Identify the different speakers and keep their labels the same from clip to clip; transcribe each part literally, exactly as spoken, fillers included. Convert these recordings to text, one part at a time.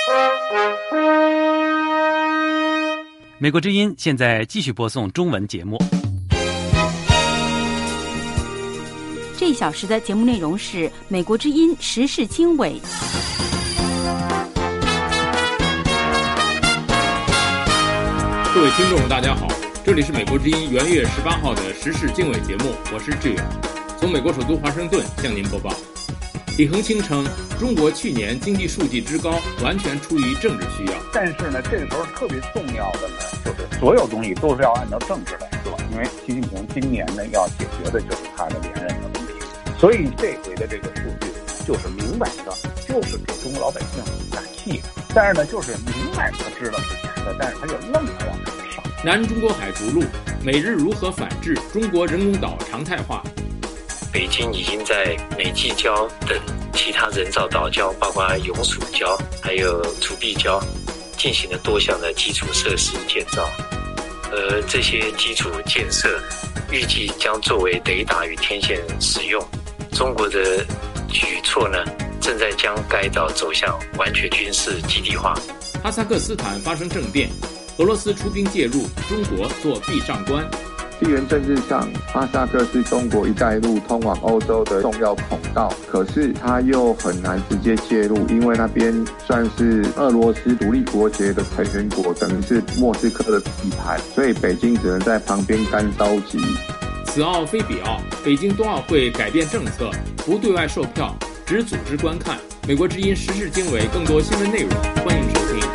Speaker 1: 美国之音现在继续播送中文节目。
Speaker 2: 这一小时的节目内容是美国之音时事经纬。
Speaker 3: 各位听众大家好，这里是美国之音元月十八号的时事经纬节目，我是志远，从美国首都华盛顿向您播报。李恒清称，中国去年经济数据之高完全出于政治需要，
Speaker 4: 但是呢，这个时候特别重要的呢，就是所有东西都是要按照政治来做，因为习近平今年呢要解决的就是他的连任的问题，所以这回的这个数据就是明摆着就是给中国老百姓打气，但是呢，就是明摆着知道是假的，但是他就愣着往上上。
Speaker 3: 南中国海着陆，美日如何反制中国人工岛常态化？
Speaker 5: 北京已经在美济礁等其他人造岛礁，包括永暑礁还有楚碧礁进行了多项的基础设施建造，而这些基础建设预计将作为雷达与天线使用。中国的举措呢，正在将该岛走向完全军事基地化。
Speaker 3: 哈萨克斯坦发生政变，俄罗斯出兵介入，中国做壁上观。
Speaker 6: 地缘政治上，哈萨克是中国一带一路通往欧洲的重要孔道，可是它又很难直接介入，因为那边算是俄罗斯独立国协的成员国，等于是莫斯科的地盘，所以北京只能在旁边干着急。
Speaker 3: 此奥非彼奥，北京冬奥会改变政策，不对外售票，只组织观看。美国之音时事经纬，更多新闻内容，欢迎收听。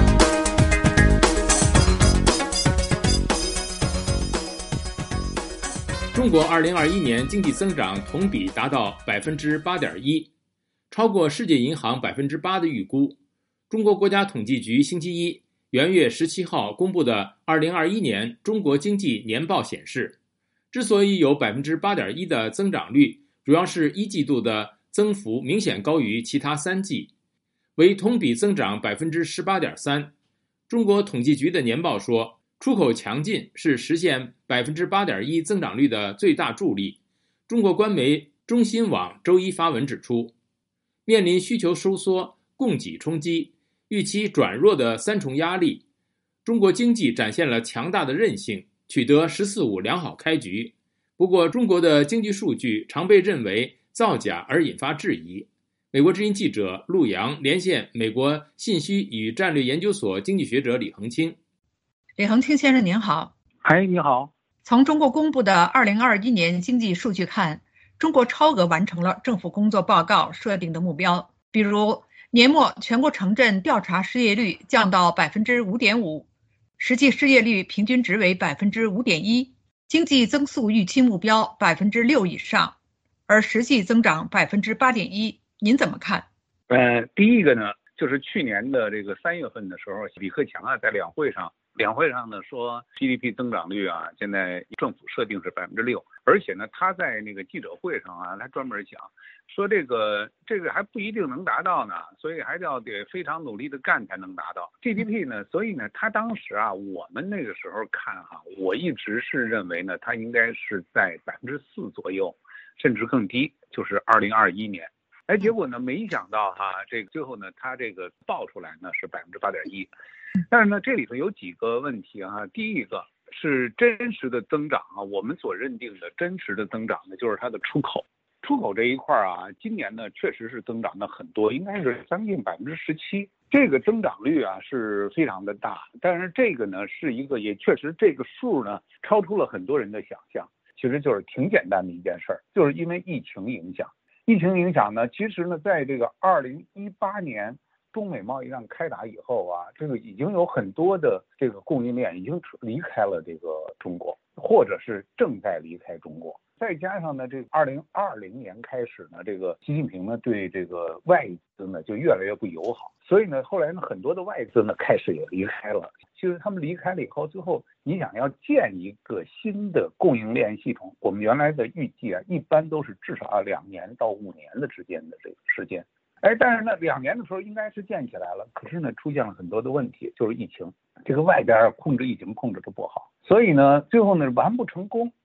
Speaker 3: 中国二零二一年经济增长同比达到百分之八点一，超过世界银行百分之八的预估。中国国家统计局星期一元月十七号公布的二零二一年中国经济年报显示，之所以有百分之八点一的增长率，主要是一季度的增幅明显高于其他三季，为同比增长百分之十八点三。中国统计局的年报说，出口强劲是实现百分之八点一增长率的最大助力。中国官媒中新网周一发文指出，面临需求收缩、供给冲击、预期转弱的三重压力，中国经济展现了强大的韧性，取得“十四五”良好开局。不过，中国的经济数据常被认为造假而引发质疑。美国之音记者陆洋连线美国信息与战略研究所经济学者李恒清。
Speaker 7: 李恒清先生您好。
Speaker 4: 嗨，你好。
Speaker 7: 从中国公布的二零二一年经济数据看，中国超额完成了政府工作报告设定的目标，比如年末全国城镇调查失业率降到百分之五点五，实际失业率平均值为百分之五点一，经济增速预期目标百分之六以上，而实际增长百分之八点一，您怎么看？
Speaker 4: 呃，第一个呢，就是去年的这个三月份的时候，李克强啊在两会上。两会上呢说 G D P 增长率啊，现在政府设定是百分之六，而且呢他在那个记者会上啊，他专门讲说这个这个还不一定能达到呢，所以还要得非常努力的干才能达到 G D P 呢。所以呢，他当时啊，我们那个时候看哈、啊，我一直是认为呢，他应该是在百分之四左右，甚至更低，就是二零二一年。哎，结果呢，没想到哈、啊，这个最后呢，他这个报出来呢是百分之八点一。但是呢，这里头有几个问题啊。第一个是真实的增长啊，我们所认定的真实的增长呢，就是它的出口。出口这一块啊，今年呢确实是增长的很多，应该是将近百分之十七。这个增长率啊是非常的大，但是这个呢是一个也确实这个数呢超出了很多人的想象。其实就是挺简单的一件事儿，就是因为疫情影响。疫情影响呢，其实呢，在这个二零一八年。中美贸易战开打以后啊，这个已经有很多的这个供应链已经离开了这个中国，或者是正在离开中国。再加上呢，这个二零二零年开始呢，这个习近平呢对这个外资呢就越来越不友好，所以呢，后来呢很多的外资呢开始也离开了。其实他们离开了以后，最后你想要建一个新的供应链系统，我们原来的预计啊，一般都是至少两年到五年的之间的这个时间。哎，但是呢，两年的时候应该是建起来了，可是呢，出现了很多的问题，就是疫情，这个外边控制疫情控制的不好，所以呢，最后呢完不成功。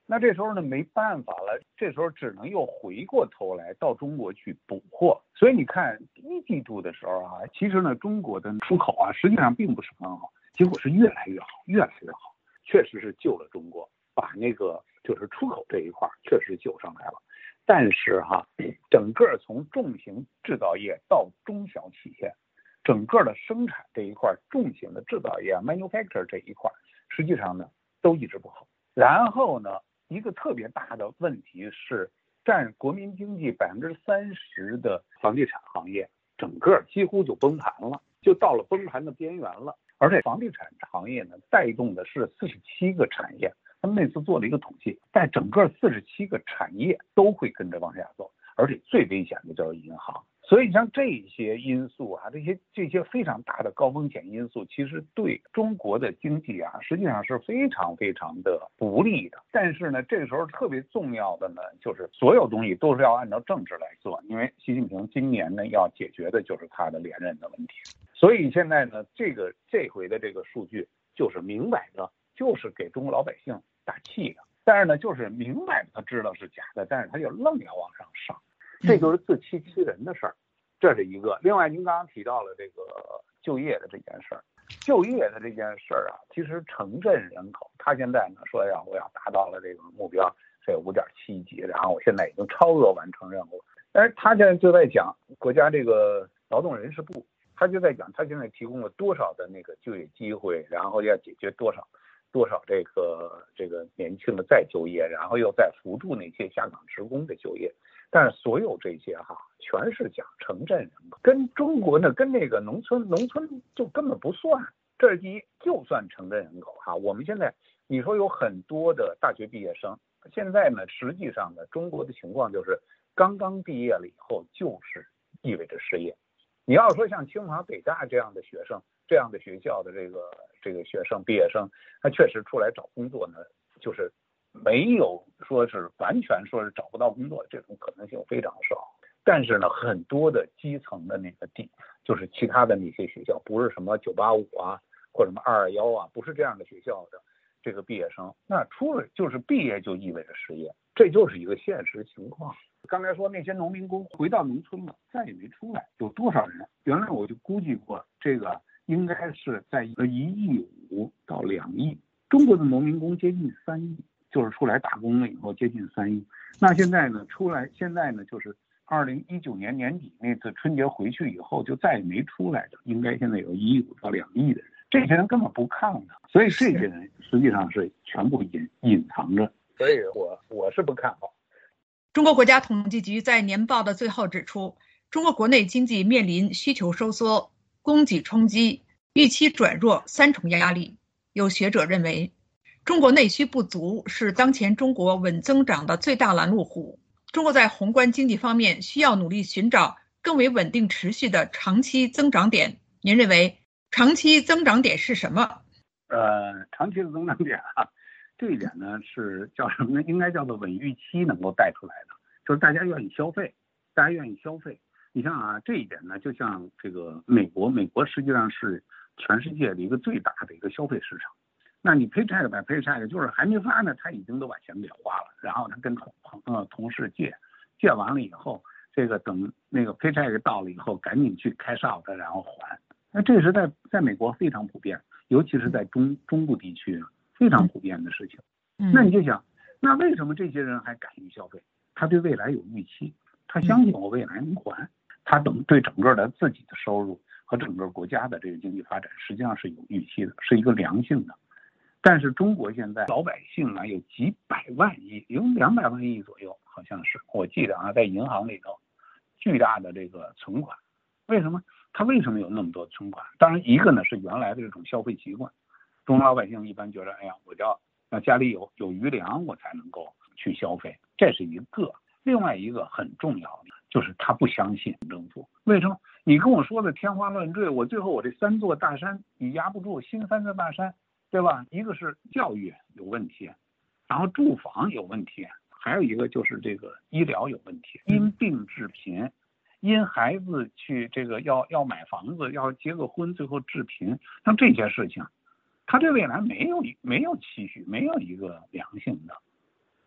Speaker 4: 那这时候呢没办法了，这时候只能又回过头来到中国去补货。所以你看第一季度的时候啊，其实呢中国的出口啊实际上并不是很好，结果是越来越好，越来越好，确实是救了中国，把那个就是出口这一块确实救上来了。但是哈，整个从重型制造业到中小企业，整个的生产这一块，重型的制造业 manufacture 这一块，实际上呢都一直不好。然后呢，一个特别大的问题是，占国民经济百分之三十的房地产行业，整个几乎就崩盘了，就到了崩盘的边缘了。而且房地产行业呢，带动的是四十七个产业。他们那次做了一个统计，在整个四十七个产业都会跟着往下走，而且最危险的就是银行。所以像这些因素啊，这些这些非常大的高风险因素，其实对中国的经济啊，实际上是非常非常的不利的。但是呢，这个时候特别重要的呢，就是所有东西都是要按照政治来做，因为习近平今年呢要解决的就是他的连任的问题。所以现在呢，这个这回的这个数据就是明摆着就是给中国老百姓打气的，但是呢，就是明摆着他知道是假的，但是他就愣要往上上。这就是自欺欺人的事儿，这是一个。另外，您刚刚提到了这个就业的这件事儿，就业的这件事儿啊，其实城镇人口，他现在呢说要我要达到了这个目标，这五点七几，然后我现在已经超额完成任务。但是他现在就在讲国家这个劳动人事部，他就在讲他现在提供了多少的那个就业机会，然后要解决多少多少这个这个年轻的再就业，然后又再扶助那些下岗职工的就业。但是所有这些哈，全是讲城镇人口，跟中国呢，跟那个农村，农村就根本不算。这是第一，就算城镇人口哈，我们现在你说有很多的大学毕业生，现在呢，实际上呢，中国的情况就是刚刚毕业了以后，就是意味着失业。你要说像清华北大这样的学生，这样的学校的这个这个学生毕业生，他确实出来找工作呢，就是没有说是完全说是找不到工作，这种可能性非常少。但是呢，很多的基层的那个地，就是其他的那些学校，不是什么九八五啊，或者什么二二幺啊，不是这样的学校的这个毕业生，那出了就是毕业就意味着失业，这就是一个现实情况。刚才说那些农民工回到农村了，再也没出来，有多少人？原来我就估计过，这个应该是在一亿五到两亿，中国的农民工接近三亿。就是出来打工了以后接近三亿，那现在呢出来，现在呢就是二零一九年年底那次春节回去以后就再也没出来的，应该现在有一亿五到两亿的人，这些人根本不抗的，所以这些人实际上是全部隐隐藏着，所以我我是不看好。
Speaker 7: 中国国家统计局在年报的最后指出，中国国内经济面临需求收缩、供给冲击、预期转弱三重压力。有学者认为，中国内需不足是当前中国稳增长的最大拦路虎。中国在宏观经济方面需要努力寻找更为稳定持续的长期增长点。您认为长期增长点是什么？
Speaker 4: 呃，长期的增长点啊，这一点呢是叫什么呢？应该叫做稳预期能够带出来的，就是大家愿意消费，大家愿意消费。你像啊，这一点呢，就像这个美国，美国实际上是全世界的一个最大的一个消费市场。那你 paycheck by paycheck 就是还没发呢，他已经都把钱给花了，然后他跟同呃同事借，借完了以后，这个等那个 paycheck 到了以后，赶紧去cash out，然后还。那这是在在美国非常普遍，尤其是在中中部地区非常普遍的事情。那你就想，那为什么这些人还敢于消费？他对未来有预期，他相信我未来能还，他等对整个的自己的收入和整个国家的这个经济发展实际上是有预期的，是一个良性的。但是中国现在老百姓啊有几百万亿，有两百万亿左右，好像是我记得啊，在银行里头巨大的这个存款。为什么？他为什么有那么多存款？当然一个呢是原来的这种消费习惯，中国老百姓一般觉得，哎呀，我要要家里有有余粮，我才能够去消费，这是一个。另外一个很重要的就是他不相信政府。为什么？你跟我说的天花乱坠，我最后我这三座大山你压不住，新三座大山。对吧？一个是教育有问题，然后住房有问题，还有一个就是这个医疗有问题，因病致贫，因孩子去这个要要买房子，要结个婚，最后致贫，像这些事情，他对未来没有没有期许，没有一个良性的。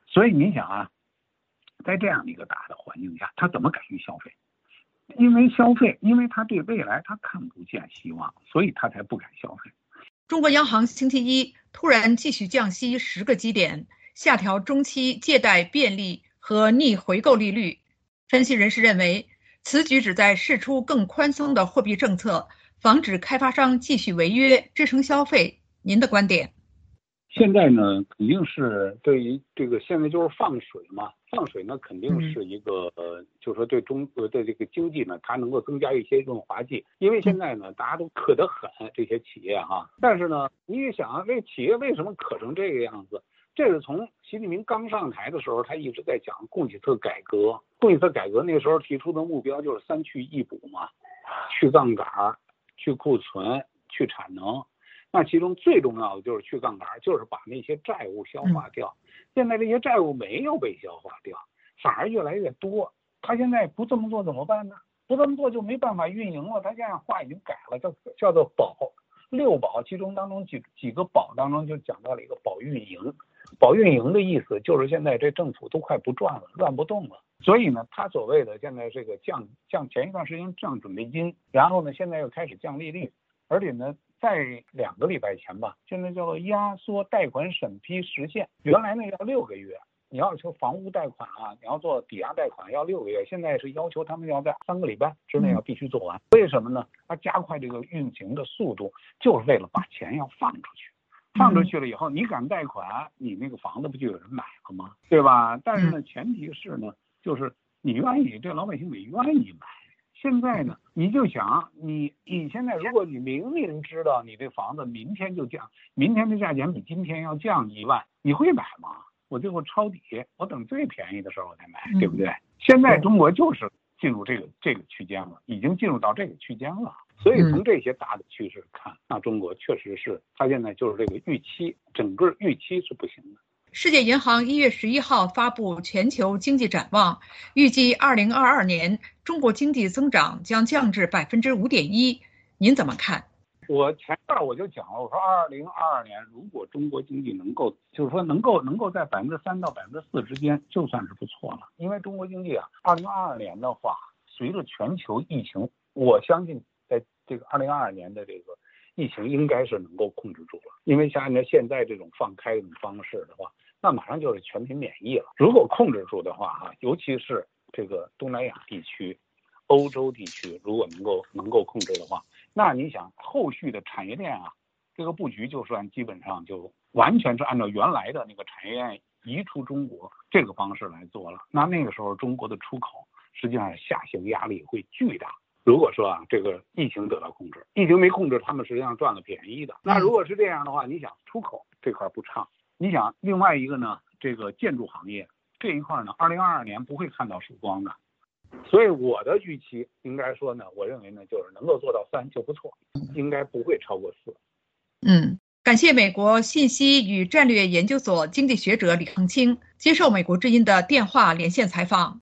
Speaker 4: 所以你想啊，在这样的一个大的环境下，他怎么敢于消费？因为消费，因为他对未来他看不见希望，所以他才不敢消费。
Speaker 7: 中国央行星期一突然继续降息十个基点，下调中期借贷便利和逆回购利率。分析人士认为，此举旨在释出更宽松的货币政策，防止开发商继续违约，支撑消费。您的观点？
Speaker 4: 现在呢，肯定是对于这个现在就是放水嘛，放水呢肯定是一个、嗯、呃，就是说对中国的这个经济呢，它能够增加一些润滑剂。因为现在呢，大家都渴得很，这些企业哈，但是呢，你也想啊，这企业为什么渴成这个样子？这是从习近平刚上台的时候，他一直在讲供给侧改革。供给侧改革那个时候提出的目标就是三去一补嘛，去杠杆、去库存、去产能。那其中最重要的就是去杠杆，就是把那些债务消化掉。现在这些债务没有被消化掉，反而越来越多。他现在不这么做怎么办呢？不这么做就没办法运营了。他现在话已经改了，叫叫做保六保，其中当中几几个保当中就讲到了一个保运营。保运营的意思就是现在这政府都快不转了，乱不动了。所以呢，他所谓的现在这个降降前一段时间降准备金，然后呢现在又开始降利率，而且呢在两个礼拜前吧，现在叫做压缩贷款审批时限，原来呢要六个月，你要求房屋贷款啊，你要做抵押贷款要六个月，现在是要求他们要在三个礼拜之内要必须做完。为什么呢？他加快这个运行的速度，就是为了把钱要放出去。放出去了以后，你敢贷款，你那个房子不就有人买了吗？对吧？但是呢，前提是呢，就是你愿意，这老百姓得愿意买。现在呢，你就想，你你现在如果你明明知道你这房子明天就降，明天的价钱比今天要降一万，你会买吗？我最后抄底，我等最便宜的时候我才买，对不对？现在中国就是进入这个这个区间了，已经进入到这个区间了。所以从这些大的趋势看，那中国确实是，它现在就是这个预期，整个预期是不行的。
Speaker 7: 世界银行一月十一号发布全球经济展望，预计二零二二年中国经济增长将降至百分之五点一。您怎么看？
Speaker 4: 我前段我就讲了，我说二零二二年如果中国经济能够，就是说能够能够在百分之三到百分之四之间，就算是不错了。因为中国经济啊，二零二二年的话，随着全球疫情，我相信在这个二零二二年的这个疫情应该是能够控制住了。因为像按照现在这种放开这种方式的话，那马上就是全民免疫了。如果控制住的话哈，尤其是这个东南亚地区、欧洲地区，如果能够能够控制的话，那你想后续的产业链啊，这个布局就算基本上就完全是按照原来的那个产业链移出中国这个方式来做了。那那个时候中国的出口实际上下行压力会巨大。如果说啊，这个疫情得到控制，疫情没控制，他们实际上赚了便宜的。那如果是这样的话，你想出口这块不畅，你想另外一个呢，这个建筑行业这一块呢，二零二二年不会看到曙光的。所以我的预期应该说呢，我认为呢，就是能够做到三就不错，应该不会超过四。
Speaker 7: 嗯，感谢美国信息与战略研究所经济学者李恒清接受美国之音的电话连线采访。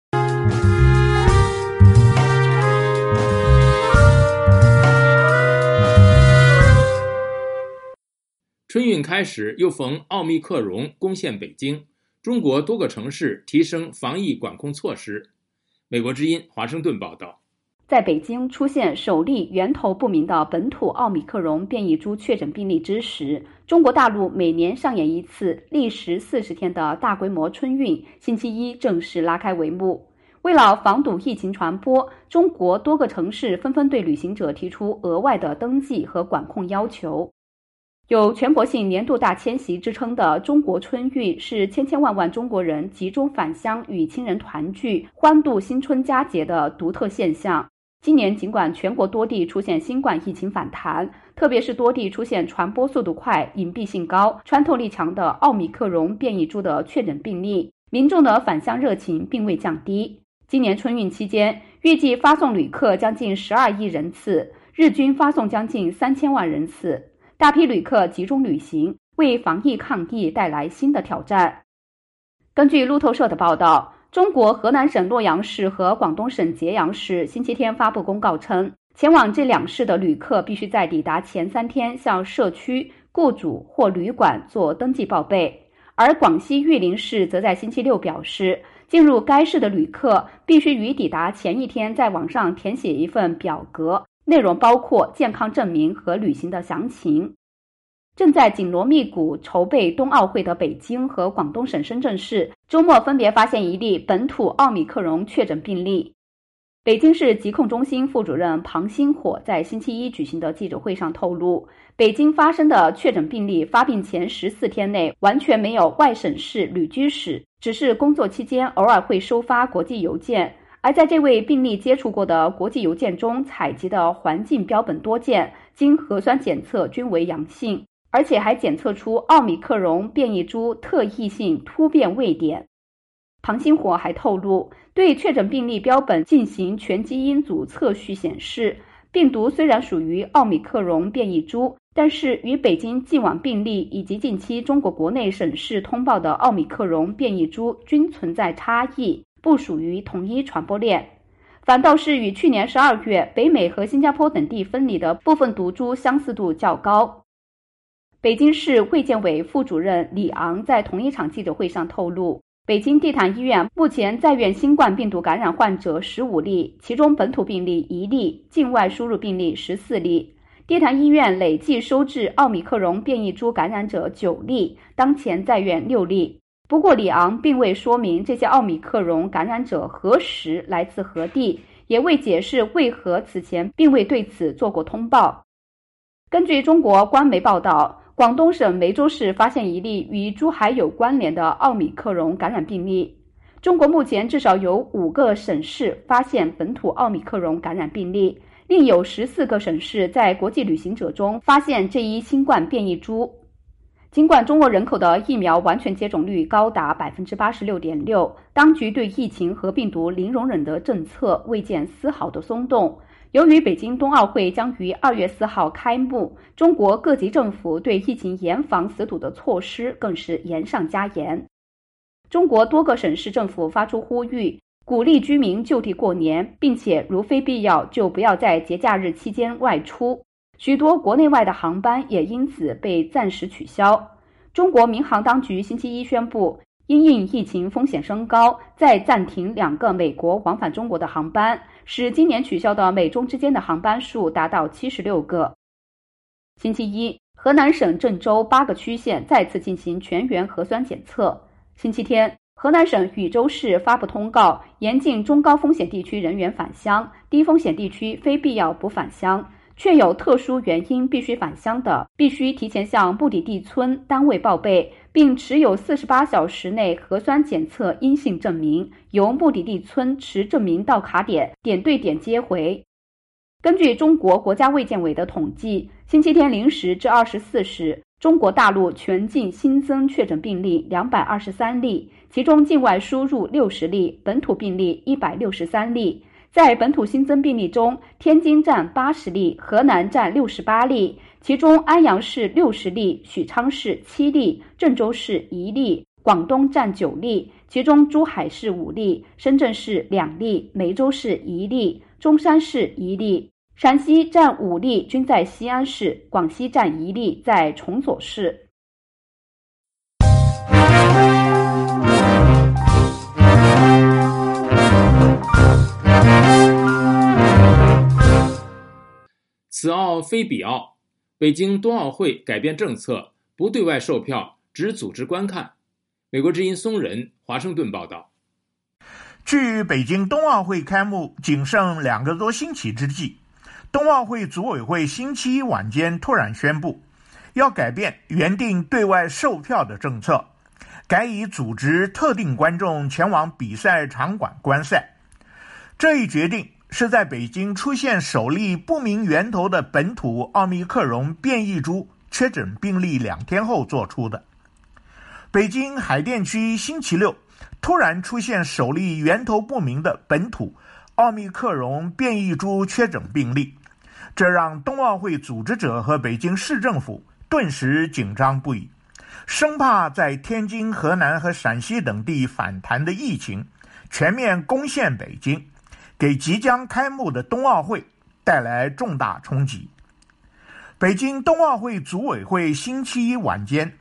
Speaker 3: 春运开始，又逢奥密克戎攻陷北京，中国多个城市提升防疫管控措施。美国之音华盛顿报道，
Speaker 8: 在北京出现首例源头不明的本土奥密克戎变异株确诊病例之时，中国大陆每年上演一次历时四十天的大规模春运，星期一正式拉开帷幕。为了防堵疫情传播，中国多个城市纷纷对旅行者提出额外的登记和管控要求。有全国性年度大迁徙之称的中国春运，是千千万万中国人集中返乡与亲人团聚、欢度新春佳节的独特现象。今年尽管全国多地出现新冠疫情反弹，特别是多地出现传播速度快、隐蔽性高、穿透力强的奥密克戎变异株的确诊病例，民众的返乡热情并未降低。今年春运期间，预计发送旅客将近十二亿人次，日均发送将近三千万人次。大批旅客集中旅行，为防疫抗疫带来新的挑战。根据路透社的报道，中国河南省洛阳市和广东省揭阳市星期天发布公告称，前往这两市的旅客必须在抵达前三天向社区、雇主或旅馆做登记报备。 而广西玉林市则在星期六表示，进入该市的旅客必须于抵达前一天在网上填写一份表格，内容包括健康证明和旅行的详情。正在紧锣密鼓筹备冬奥会的北京和广东省深圳市，周末分别发现一例本土奥密克戎确诊病例。北京市疾控中心副主任庞星火在星期一举行的记者会上透露，北京发生的确诊病例发病前十四天内完全没有外省市旅居史，只是工作期间偶尔会收发国际邮件，而在这位病例接触过的国际邮件中采集的环境标本多件经核酸检测均为阳性，而且还检测出奥密克戎变异株特异性突变位点。庞星火还透露，对确诊病例标本进行全基因组测序显示，病毒虽然属于奥密克戎变异株，但是与北京既往病例以及近期中国国内省市通报的奥密克戎变异株均存在差异，不属于同一传播链。反倒是与去年十二月北美和新加坡等地分离的部分毒株相似度较高。北京市卫健委副主任李昂在同一场记者会上透露，北京地坛医院目前在院新冠病毒感染患者十五例，其中本土病例一例，境外输入病例十四例。地坛医院累计收治奥密克戎变异株感染者九例，当前在院六例。不过李昂并未说明这些奥密克戎感染者何时来自何地，也未解释为何此前并未对此做过通报。根据中国官媒报道，广东省梅州市发现一例与珠海有关联的奥密克戎感染病例。中国目前至少有五个省市发现本土奥密克戎感染病例，另有十四个省市在国际旅行者中发现这一新冠变异株。尽管中国人口的疫苗完全接种率高达 百分之八十六点六， 当局对疫情和病毒零容忍的政策未见丝毫的松动。由于北京冬奥会将于二月四号开幕，中国各级政府对疫情严防死堵的措施更是严上加严。中国多个省市政府发出呼吁，鼓励居民就地过年，并且如非必要就不要在节假日期间外出。许多国内外的航班也因此被暂时取消。中国民航当局星期一宣布，因应疫情风险升高，再暂停两个美国往返中国的航班，使今年取消的美中之间的航班数达到七十六个。星期一，河南省郑州八个区县再次进行全员核酸检测。星期天，河南省禹州市发布通告，严禁中高风险地区人员返乡，低风险地区非必要不返乡。确有特殊原因必须返乡的，必须提前向目的地村单位报备，并持有四十八小时内核酸检测阴性证明，由目的地村持证明到卡点，点对点接回。根据中国国家卫健委的统计，星期天零时至二十四时，中国大陆全境新增确诊病例两百二十三例，其中境外输入六十例，本土病例一百六十三例。在本土新增病例中，天津占八十例，河南占六十八例，其中安阳市六十例，许昌市七例，郑州市一例，广东占九例，其中珠海市五例，深圳市两例，梅州市一例，中山市一例，陕西占五例，均在西安市，广西占一例，在崇左市。
Speaker 3: 此奥非彼奥，北京冬奥会改变政策，不对外售票，只组织观看。美国之音松仁华盛顿报道。
Speaker 9: 距北京冬奥会开幕仅剩两个多星期之际，冬奥会组委会星期一晚间突然宣布，要改变原定对外售票的政策，改以组织特定观众前往比赛场馆观赛。这一决定是在北京出现首例不明源头的本土奥密克戎变异株确诊病例两天后做出的。北京海淀区星期六突然出现首例源头不明的本土奥密克戎变异株确诊病例，这让冬奥会组织者和北京市政府顿时紧张不已，生怕在天津、河南和陕西等地反弹的疫情全面攻陷北京，给即将开幕的冬奥会带来重大冲击。北京冬奥会组委会星期一晚间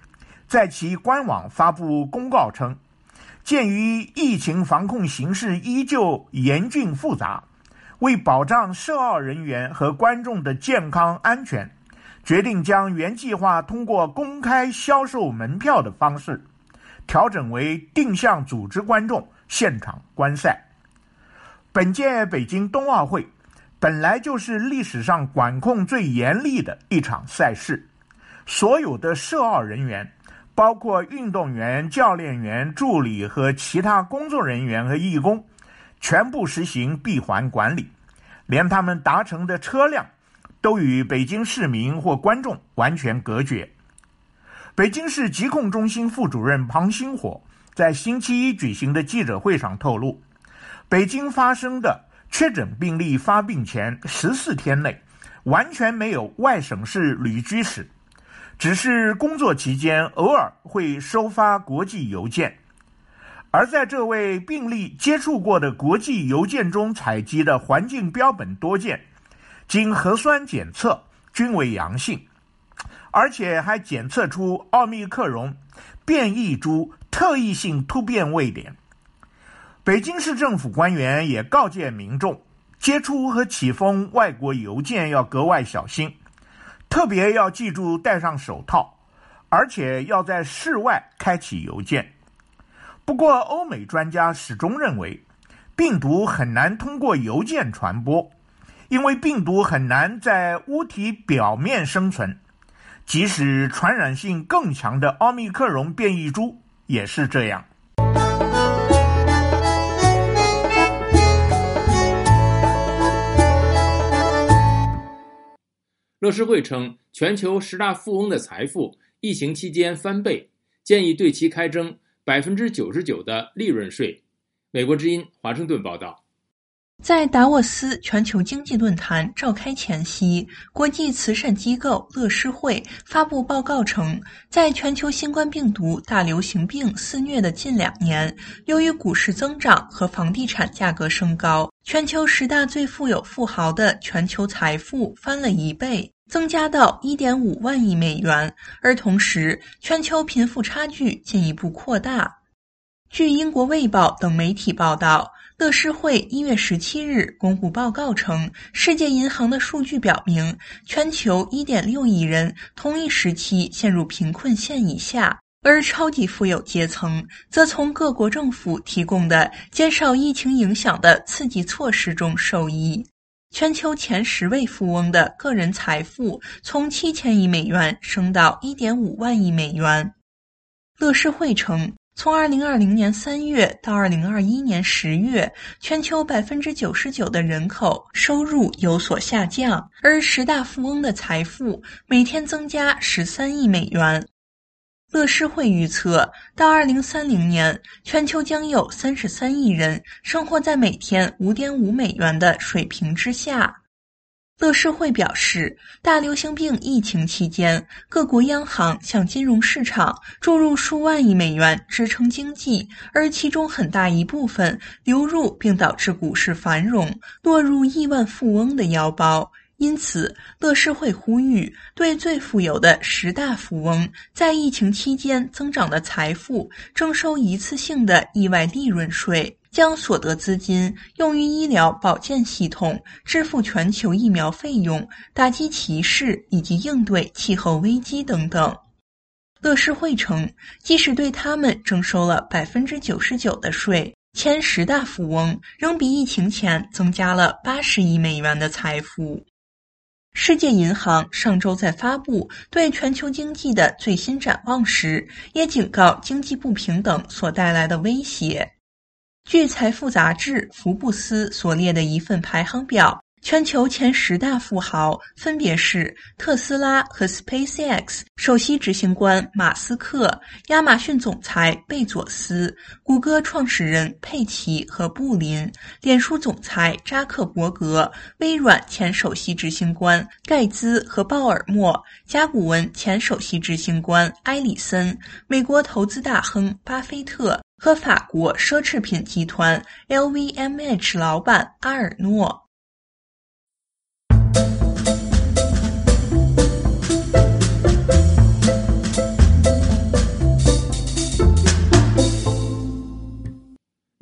Speaker 9: 在其官网发布公告称，鉴于疫情防控形势依旧严峻复杂，为保障涉奥人员和观众的健康安全，决定将原计划通过公开销售门票的方式调整为定向组织观众现场观赛。本届北京冬奥会本来就是历史上管控最严厉的一场赛事，所有的涉奥人员，包括运动员、教练员、助理和其他工作人员和义工，全部实行闭环管理，连他们搭乘的车辆都与北京市民或观众完全隔绝。北京市疾控中心副主任庞星火在星期一举行的记者会上透露，北京发生的确诊病例发病前十四天内完全没有外省市旅居史，只是工作期间偶尔会收发国际邮件。而在这位病例接触过的国际邮件中采集的环境标本多件，经核酸检测均为阳性，而且还检测出奥密克戎变异株特异性突变位点。北京市政府官员也告诫民众，接触和启封外国邮件要格外小心，特别要记住戴上手套，而且要在室外开启邮件。不过，欧美专家始终认为，病毒很难通过邮件传播，因为病毒很难在物体表面生存，即使传染性更强的奥密克戎变异株也是这样。
Speaker 3: 乐施会称，全球十大富翁的财富疫情期间翻倍，建议对其开征百分之九十九的利润税。美国之音华盛顿报道。
Speaker 10: 在达沃斯全球经济论坛召开前夕，国际慈善机构乐施会发布报告称，在全球新冠病毒大流行病肆虐的近两年，由于股市增长和房地产价格升高，全球十大最富有富豪的全球财富翻了一倍，增加到 一点五万亿美元，而同时全球贫富差距进一步扩大。据英国卫报等媒体报道，乐施会一月十七日公布报告称，世界银行的数据表明，全球 一点六亿人同一时期陷入贫困线以下，而超级富有阶层则从各国政府提供的减少疫情影响的刺激措施中受益。全球前十位富翁的个人财富从七千亿美元升到 一点五万亿美元。乐施会称，从二零二零年三月到二零二一年十月，全球 百分之九十九 的人口收入有所下降，而十大富翁的财富每天增加十三亿美元。乐施会预测，到二零三零年，全球将有三十三亿人生活在每天 五点五美元的水平之下。乐施会表示，大流行病疫情期间，各国央行向金融市场注入数万亿美元支撑经济，而其中很大一部分流入并导致股市繁荣，落入亿万富翁的腰包。因此，乐施会呼吁对最富有的十大富翁在疫情期间增长的财富征收一次性的意外利润税，将所得资金用于医疗保健系统、支付全球疫苗费用、打击歧视以及应对气候危机等等。乐施会称，即使对他们征收了 百分之九十九 的税，前十大富翁仍比疫情前增加了八十亿美元的财富。世界银行上周在发布对全球经济的最新展望时，也警告经济不平等所带来的威胁。据财富杂志福布斯所列的一份排行表，全球前十大富豪分别是特斯拉和 SpaceX 首席执行官马斯克、亚马逊总裁贝佐斯、谷歌创始人佩奇和布林、脸书总裁扎克伯格、微软前首席执行官盖兹和鲍尔默、甲骨文前首席执行官埃里森、美国投资大亨巴菲特和法国奢侈品集团 L V M H 老板阿尔诺。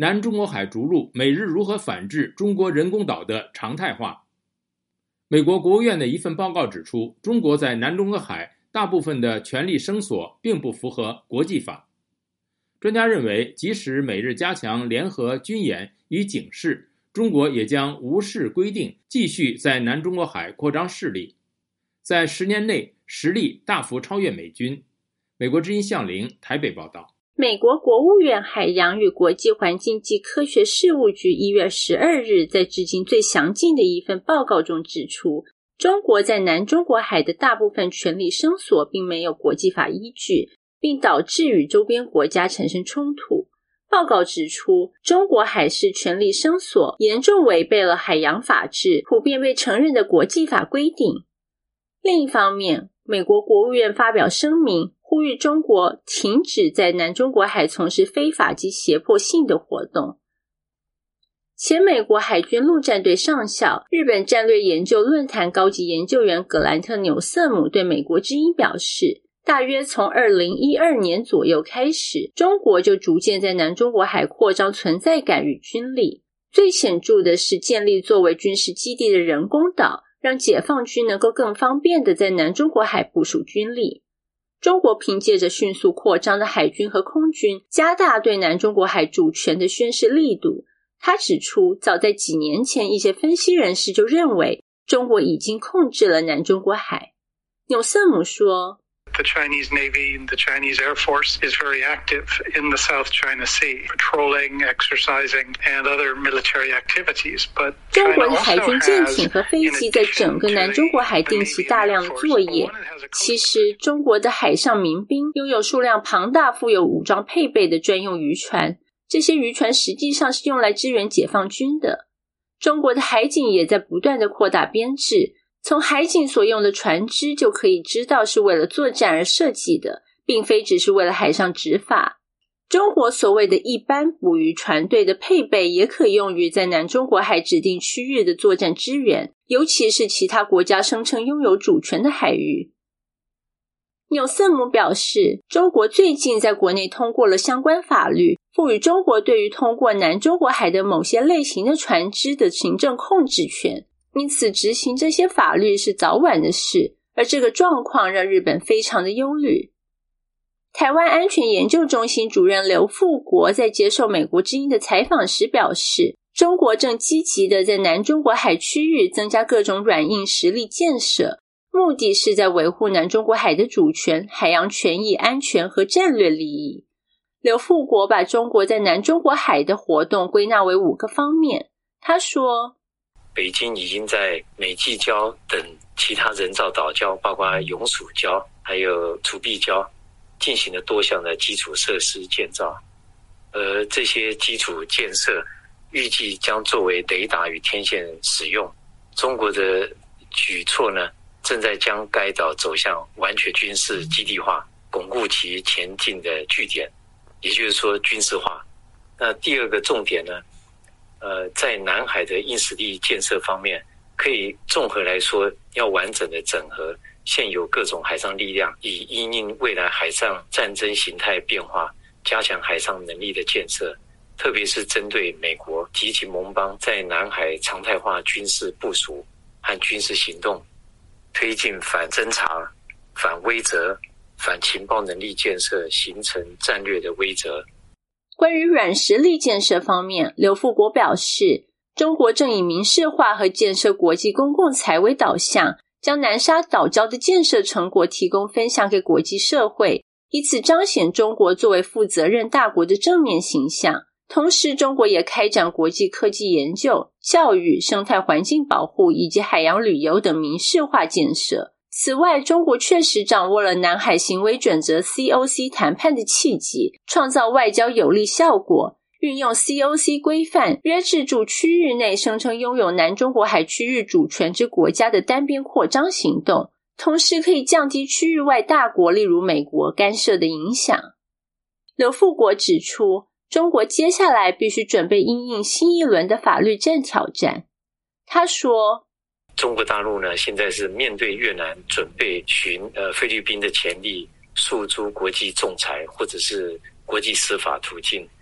Speaker 3: 南中国海逐鹿美日如何反制中国人工岛的常态化。美国国务院的一份报告指出，中国在南中国海大部分的权力声索并不符合国际法。专家认为，即使美日加强联合军演与警示，中国也将无视规定，继续在南中国海扩张势力，在十年内实力大幅超越美军。美国之音向凌台北报道。
Speaker 11: 美国国务院海洋与国际环境及科学事务局一月十二日在至今最详尽的一份报告中指出，中国在南中国海的大部分权力声索并没有国际法依据，并导致与周边国家产生冲突。报告指出，中国海事权力声索严重违背了海洋法治普遍被承认的国际法规定。另一方面，美国国务院发表声明，呼吁中国停止在南中国海从事非法及胁迫性的活动。前美国海军陆战队上校、日本战略研究论坛高级研究员格兰特·纽瑟姆对美国之音表示，大约从二零一二年左右开始，中国就逐渐在南中国海扩张存在感与军力。最显著的是建立作为军事基地的人工岛，让解放军能够更方便地在南中国海部署军力。中国凭借着迅速扩张的海军和空军，加大对南中国海主权的宣示力度。他指出，早在几年前，一些分析人士就认为中国已经控制了南中国海。纽瑟姆说，
Speaker 12: The Chinese Navy and the Chinese Air Force is very active in the South China Sea, patrolling, exercising, and other military activities. But
Speaker 11: 中国的海军舰艇和飞机在整个南中国海定期大量的作业。其实，中国的海上民兵拥有数量庞大、富有武装配备的专用渔船，这些渔船实际上是用来支援解放军的。中国的海警也在不断的扩大编制。从海警所用的船只就可以知道是为了作战而设计的，并非只是为了海上执法。中国所谓的一般捕鱼船队的配备也可用于在南中国海指定区域的作战支援，尤其是其他国家声称拥有主权的海域。纽瑟姆表示，中国最近在国内通过了相关法律，赋予中国对于通过南中国海的某些类型的船只的行政控制权。因此执行这些法律是早晚的事，而这个状况让日本非常的忧虑。台湾安全研究中心主任刘富国在接受美国之音的采访时表示，中国正积极的在南中国海区域增加各种软硬实力建设，目的是在维护南中国海的主权、海洋权益、安全和战略利益。刘富国把中国在南中国海的活动归纳为五个方面。他说，
Speaker 5: 北京已经在美济礁等其他人造岛礁，包括永暑礁还有除碧礁，进行了多项的基础设施建造。而这些基础建设预计将作为雷达与天线使用。中国的举措呢，正在将该岛走向完全军事基地化，巩固其前进的据点，也就是说军事化。那第二个重点呢，呃，在南海的硬实力建设方面，可以综合来说，要完整的整合现有各种海上力量，以因应未来海上战争形态变化，加强海上能力的建设，特别是针对美国及其盟邦在南海常态化军事部署和军事行动，推进反侦察、反威慑、反情报能力建设，形成战略的威慑。
Speaker 11: 关于软实力建设方面，刘富国表示，中国正以民事化和建设国际公共财为导向，将南沙岛礁的建设成果提供分享给国际社会，以此彰显中国作为负责任大国的正面形象。同时，中国也开展国际科技研究、教育、生态环境保护以及海洋旅游等民事化建设。此外，中国确实掌握了南海行为准则 C O C 谈判的契机，创造外交有利效果，运用 C O C 规范约制住区域内声称拥有南中国海区域主权之国家的单边扩张行动，同时可以降低区域外大国例如美国干涉的影响。刘富国指出，中国接下来必须准备因应新一轮的法律战挑战。他说，
Speaker 5: 中国大陆呢，现在是面对越南，准备循呃菲律宾的前例，诉诸国际仲裁或者是国际司法途径，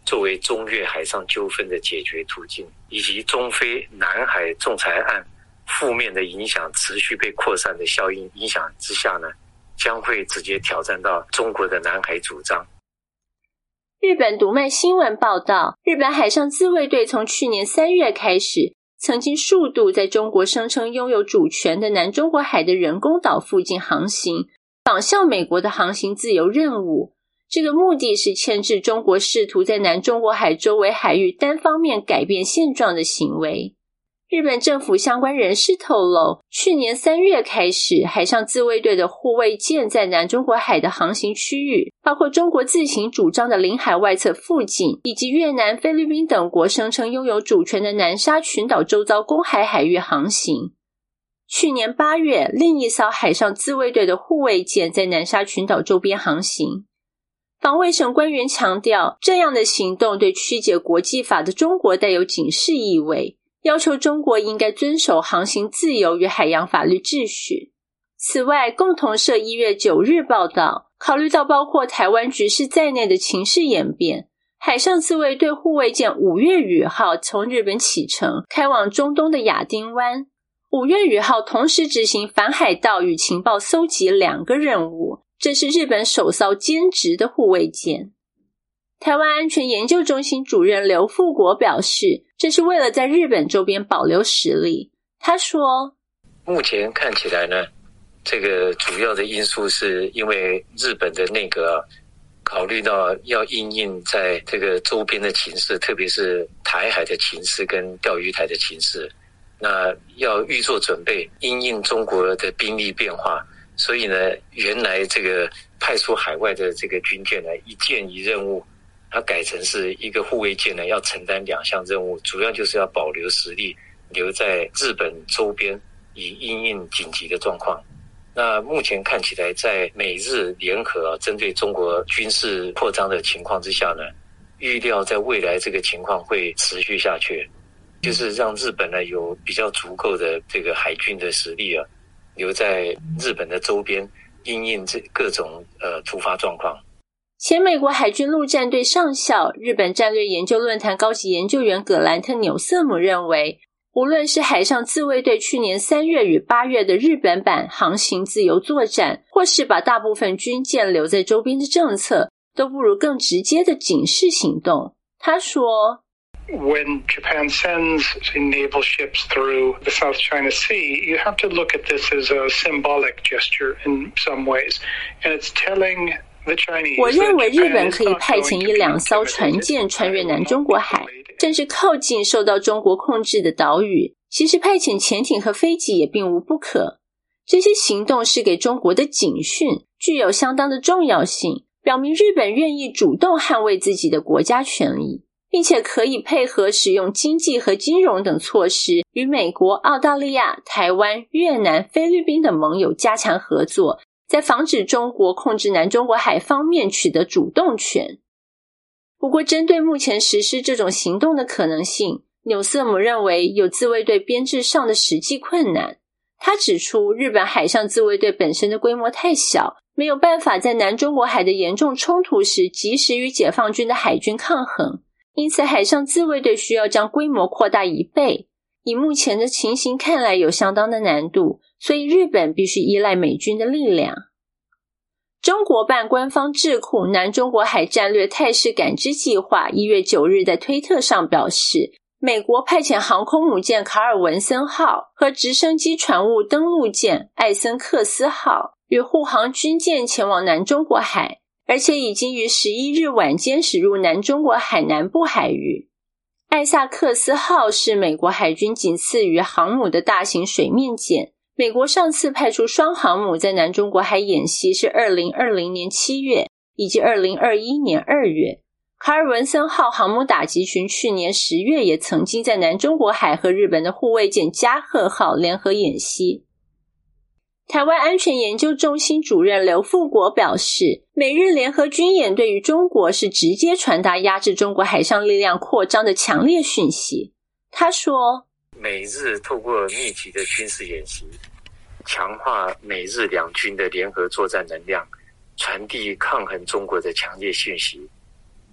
Speaker 5: 作为中越海上纠纷的解决途径，以及中非南海仲裁案负面的影响持续被扩散的效应影响之下呢，将会直接挑战到中国的南海主张。
Speaker 11: 日本读卖新闻报道，日本海上自卫队从去年三月开始，曾经数度在中国声称拥有主权的南中国海的人工岛附近航行，仿效美国的航行自由任务。这个目的是牵制中国试图在南中国海周围海域单方面改变现状的行为。日本政府相关人士透露，去年三月开始，海上自卫队的护卫舰在南中国海的航行区域，包括中国自行主张的领海外侧附近，以及越南、菲律宾等国声称拥有主权的南沙群岛周遭公海海域航行。去年八月，另一艘海上自卫队的护卫舰在南沙群岛周边航行。防卫省官员强调，这样的行动对曲解国际法的中国带有警示意味，要求中国应该遵守航行自由与海洋法律秩序。此外，共同社一月九日报道，考虑到包括台湾局势在内的情势演变，海上自卫队护卫舰五月雨号从日本启程，开往中东的亚丁湾。五月雨号同时执行反海盗与情报搜集两个任务，这是日本首艘兼职的护卫舰。台湾安全研究中心主任刘富国表示，这是为了在日本周边保留实力。他说，
Speaker 5: 目前看起来呢，这个主要的因素是因为日本的内阁考虑到要因应在这个周边的情势，特别是台海的情势跟钓鱼台的情势，那要预做准备，因应中国的兵力变化。所以呢，原来这个派出海外的这个军舰呢，一舰一任务，它改成是一个护卫舰呢，要承担两项任务，主要就是要保留实力，留在日本周边，以因应紧急的状况。那目前看起来，在美日联合、啊、针对中国军事扩张的情况之下呢，预料在未来这个情况会持续下去，就是让日本呢有比较足够的这个海军的实力啊，留在日本的周边，因应这各种呃突发状况。
Speaker 11: 前美国海军陆战队上校、日本战略研究论坛高级研究员葛兰特·纽瑟姆认为，无论是海上自卫队去年三月与八月的日本版航行自由作战，或是把大部分军舰留在周边的政策，都不如更直接的警示行动。他说，
Speaker 12: When Japan sends naval ships through the South China Sea, you have to look at this as a symbolic gesture in some ways. And it's telling the Chinese
Speaker 11: 我认为日本可以派遣一两艘船舰穿越南中国海，正是靠近受到中国控制的岛屿。其实派遣潜艇和飞机也并无不可。这些行动是给中国的警讯，具有相当的重要性，表明日本愿意主动捍卫自己的国家权利，并且可以配合使用经济和金融等措施，与美国、澳大利亚、台湾、越南、菲律宾等盟友加强合作，在防止中国控制南中国海方面取得主动权。不过，针对目前实施这种行动的可能性，纽瑟姆认为有自卫队编制上的实际困难。他指出，日本海上自卫队本身的规模太小，没有办法在南中国海的严重冲突时及时与解放军的海军抗衡。因此，海上自卫队需要将规模扩大一倍，以目前的情形看来有相当的难度，所以日本必须依赖美军的力量。中国办官方智库南中国海战略态势感知计划一月九日在推特上表示，美国派遣航空母舰卡尔文森号和直升机船坞登陆舰艾森克斯号与护航军舰前往南中国海，而且已经于十一日晚间驶入南中国海南部海域。艾萨克斯号是美国海军仅次于航母的大型水面舰。美国上次派出双航母在南中国海演习是二零二零年七月以及二零二一年二月。卡尔文森号航母打击群去年十月也曾经在南中国海和日本的护卫舰加贺号联合演习。台湾安全研究中心主任刘富国表示，美日联合军演对于中国是直接传达压制中国海上力量扩张的强烈讯息。他说，
Speaker 5: 美日透过密集的军事演习，强化美日两军的联合作战能量，传递抗衡中国的强烈讯息。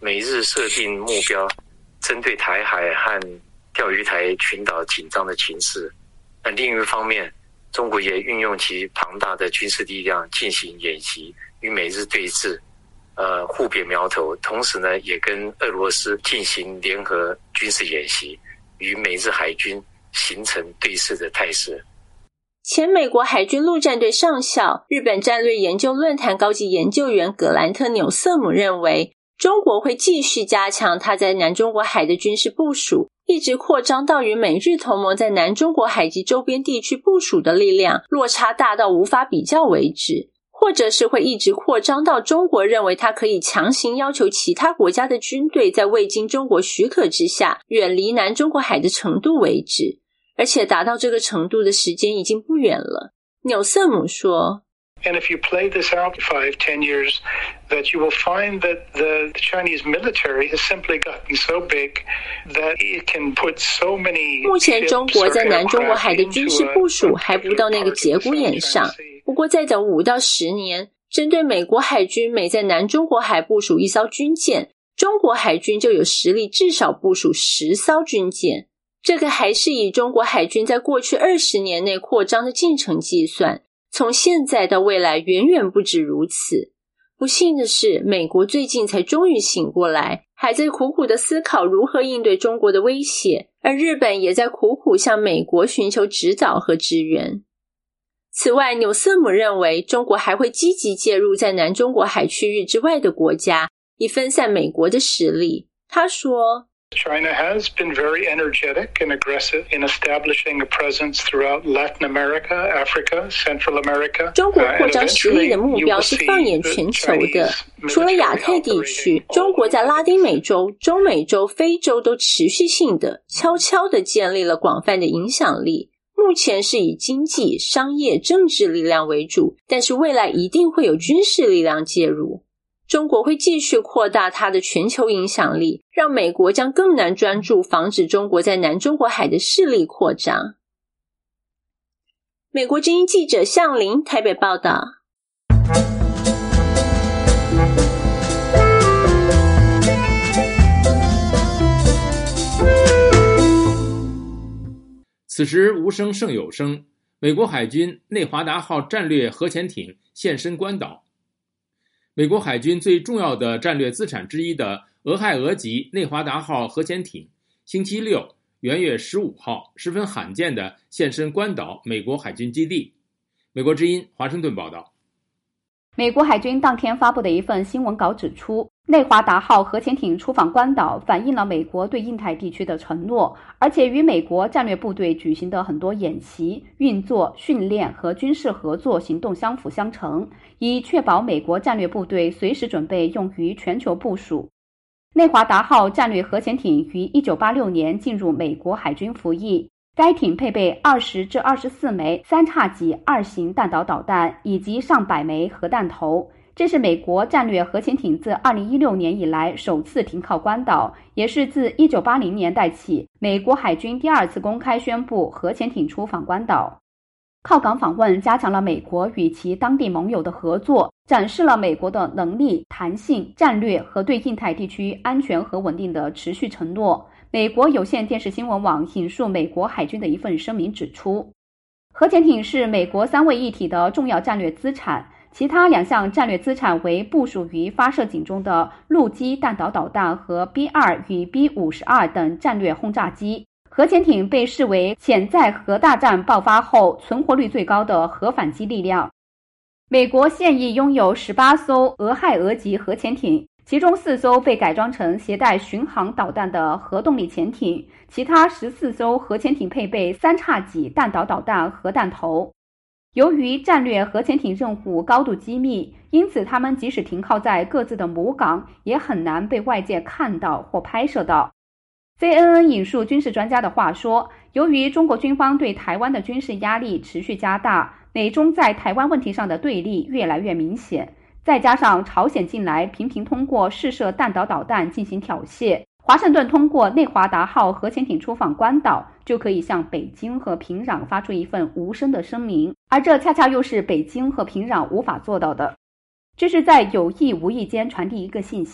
Speaker 5: 美日设定目标，针对台海和钓鱼台群岛紧张的情势。那另一方面，中国也运用其庞大的军事力量进行演习，与美日对峙，呃，互别苗头。同时呢，也跟俄罗斯进行联合军事演习，与美日海军形成对峙的态势。
Speaker 11: 前美国海军陆战队上校、日本战略研究论坛高级研究员葛兰特·纽瑟姆认为，中国会继续加强它在南中国海的军事部署，一直扩张到与美日同盟在南中国海及周边地区部署的力量落差大到无法比较为止，或者是会一直扩张到中国认为它可以强行要求其他国家的军队在未经中国许可之下远离南中国海的程度为止，而且达到这个程度的时间已经不远了。纽瑟姆说，
Speaker 12: And if you play this out five, ten years, that you will find that the Chinese military has simply gotten so big that it can put so many
Speaker 11: 目前中国在南中国海的军事部署还不到那个节骨眼上，不过再等五到十年，针对美国海军每在南中国海部署一艘军舰，中国海军就有实力至少部署十艘军舰。这个还是以中国海军在过去二十年内扩张的进程计算，从现在到未来远远不止如此。不幸的是，美国最近才终于醒过来，还在苦苦的思考如何应对中国的威胁，而日本也在苦苦向美国寻求指导和支援。此外，纽瑟姆认为，中国还会积极介入在南中国海区域之外的国家，以分散美国的实力。他说，
Speaker 12: China has been very energetic and aggressive in establishing a presence throughout Latin America, Africa, Central America.
Speaker 11: 中国扩张实力的目标是放眼全球的，除了亚太地区，中国在拉丁美洲、中美洲、非洲都持续性的、悄悄地建立了广泛的影响力。目前是以经济、商业、政治力量为主，但是未来一定会有军事力量介入。中国会继续扩大它的全球影响力，让美国将更难专注防止中国在南中国海的势力扩张。美国之音记者向林台北报道。
Speaker 3: 此时无声胜有声，美国海军内华达号战略核潜艇现身关岛。美国海军最重要的战略资产之一的俄亥俄级内华达号核潜艇，星期六元月十五号十分罕见地现身关岛美国海军基地。美国之音华盛顿报道。
Speaker 8: 美国海军当天发布的一份新闻稿指出，内华达号核潜艇出访关岛反映了美国对印太地区的承诺，而且与美国战略部队举行的很多演习、运作、训练和军事合作行动相辅相成，以确保美国战略部队随时准备用于全球部署。内华达号战略核潜艇于一九八六年进入美国海军服役，该艇配备二十至二十四枚三叉戟二型弹道导弹以及上百枚核弹头。这是美国战略核潜艇自二零一六年以来首次停靠关岛，也是自一九八零年代起美国海军第二次公开宣布核潜艇出访关岛。靠港访问加强了美国与其当地盟友的合作，展示了美国的能力、弹性、战略和对印太地区安全和稳定的持续承诺。美国有线电视新闻网引述美国海军的一份声明指出，核潜艇是美国三位一体的重要战略资产，其他两项战略资产为部署于发射井中的陆基弹道导弹和 B 二 与 B 五十二 等战略轰炸机。核潜艇被视为潜在核大战爆发后存活率最高的核反击力量。美国现已拥有十八艘俄亥俄级核潜艇，其中四艘被改装成携带巡航导弹的核动力潜艇，其他十四艘核潜艇配备三叉戟弹道导弹核弹头。由于战略核潜艇任务高度机密，因此它们即使停靠在各自的母港，也很难被外界看到或拍摄到。C N N 引述军事专家的话说，由于中国军方对台湾的军事压力持续加大，美中在台湾问题上的对立越来越明显，再加上朝鲜近来频频通过试射弹道导弹进行挑衅，华盛顿通过内华达号核潜艇出访关岛，就可以向北京和平壤发出一份无声的声明，而这恰恰又是北京和平壤无法做到的。这是在有意无意间传递一个信息，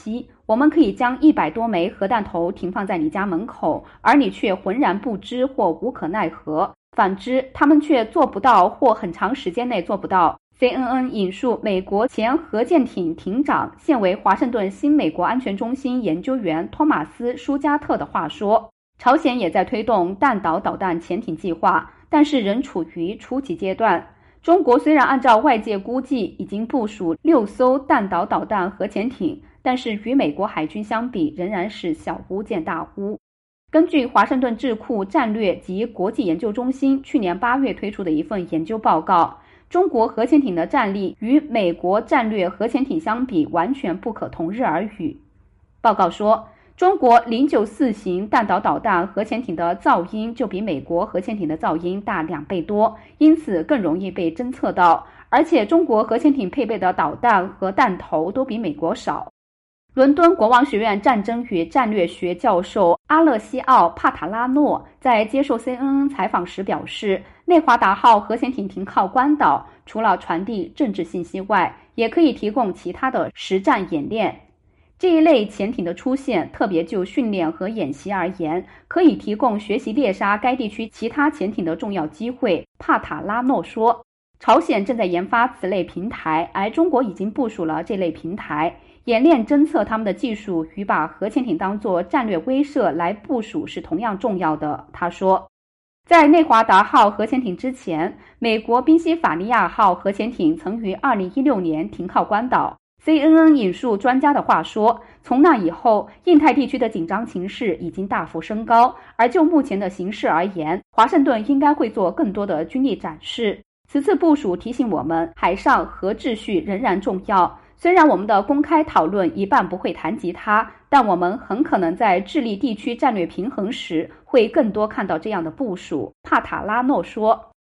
Speaker 8: 我们可以将一百多枚核弹头停放在你家门口，而你却浑然不知或无可奈何。反之，他们却做不到或很长时间内做不到。C N N 引述美国前核舰艇艇长、现为华盛顿新美国安全中心研究员托马斯·舒加特的话说，朝鲜也在推动弹道导弹潜艇计划，但是仍处于初级阶段。中国虽然按照外界估计已经部署六艘弹道导弹核潜艇，但是与美国海军相比仍然是小巫见大巫。根据华盛顿智库战略及国际研究中心去年八月推出的一份研究报告，中国核潜艇的战力与美国战略核潜艇相比完全不可同日而语。报告说，中国零九四型弹道导弹核潜艇的噪音就比美国核潜艇的噪音大两倍多，因此更容易被侦测到，而且中国核潜艇配备的导弹和弹头都比美国少。伦敦国王学院战争与战略学教授阿勒西奥·帕塔拉诺在接受 C N N 采访时表示，内华达号核潜艇停靠关岛，除了传递政治信息外，也可以提供其他的实战演练。这一类潜艇的出现，特别就训练和演习而言，可以提供学习猎杀该地区其他潜艇的重要机会。帕塔拉诺说，朝鲜正在研发此类平台，而中国已经部署了这类平台。演练侦测他们的技术与把核潜艇当作战略威慑来部署是同样重要的。他说，在内华达号核潜艇之前，美国宾夕法尼亚号核潜艇曾于二零一六年停靠关岛。C N N 引述专家的话说，从那以后，印太地区的紧张情势已经大幅升高，而就目前的形势而言，华盛顿应该会做更多的军力展示。此次部署提醒我们，海上核秩序仍然重要。虽然我们的公开讨论一半不会谈及它，但我们很可能在智利地区战略平衡时会更多看到这样的部署。帕塔拉诺说，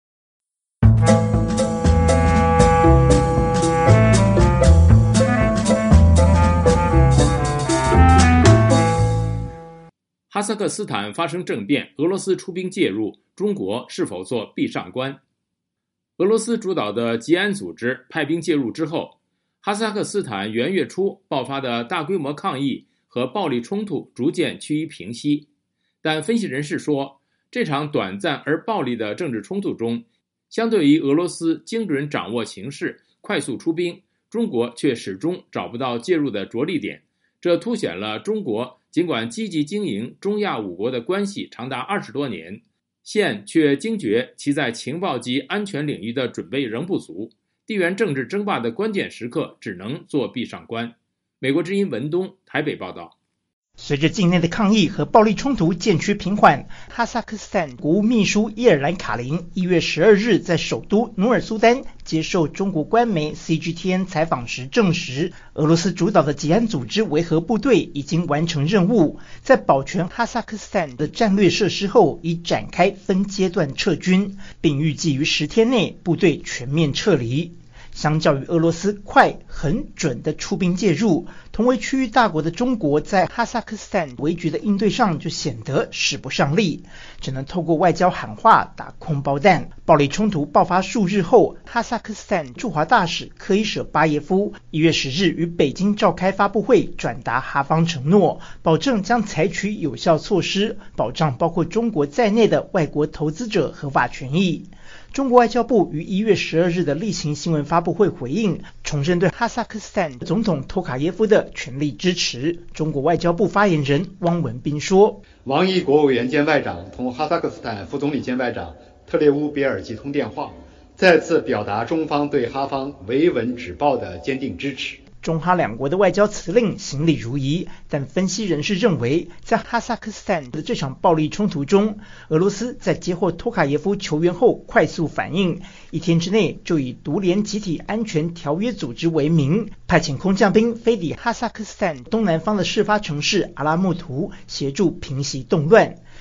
Speaker 3: 哈萨克斯坦发生政变，俄罗斯出兵介入，中国是否做壁上观？俄罗斯主导的吉安组织派兵介入之后，哈萨克斯坦元月初爆发的大规模抗议和暴力冲突逐渐趋于平息，但分析人士说，这场短暂而暴力的政治冲突中，相对于俄罗斯精准掌握形势、快速出兵，中国却始终找不到介入的着力点。这凸显了中国尽管积极经营中亚五国的关系长达二十多年，现却惊觉其在情报及安全领域的准备仍不足。地缘政治争霸的关键时刻只能做壁上观。美国之音文东台北报道。
Speaker 13: 随着境内的抗议和暴力冲突渐趋平缓，哈萨克斯坦国务秘书叶尔兰卡林一月十二日在首都努尔苏丹接受中国官媒 C G T N 采访时证实，俄罗斯主导的吉安组织维和部队已经完成任务，在保全哈萨克斯坦的战略设施后，已展开分阶段撤军，并预计于十天内部队全面撤离。相较于俄罗斯快很准的出兵介入，同为区域大国的中国在哈萨克斯坦围局的应对上就显得使不上力，只能透过外交喊话打空包弹。暴力冲突爆发数日后，哈萨克斯坦驻华大使科伊舍巴耶夫一月十日于北京召开发布会，转达哈方承诺，保证将采取有效措施，保障包括中国在内的外国投资者合法权益。中国外交部于一月十二日的例行新闻发布会回应，重申对哈萨克斯坦总统托卡耶夫的全力支持。中国外交部发言人汪文斌说，
Speaker 14: 王毅国务委员兼外长同哈萨克斯坦副总理兼外长特列乌别尔吉通电话，再次表达中方对哈方维稳止暴的坚定支持。
Speaker 13: 中哈两国的外交辞令行礼如仪，但分析人士认为，在哈萨克斯坦的这场暴力冲突中，俄罗斯在接获托卡耶夫求援后快速反应，一天之内就以独联集体安全条约组织为名，派遣空降兵飞抵哈萨克斯坦东南方的事发城市阿拉木图，协助平息动乱。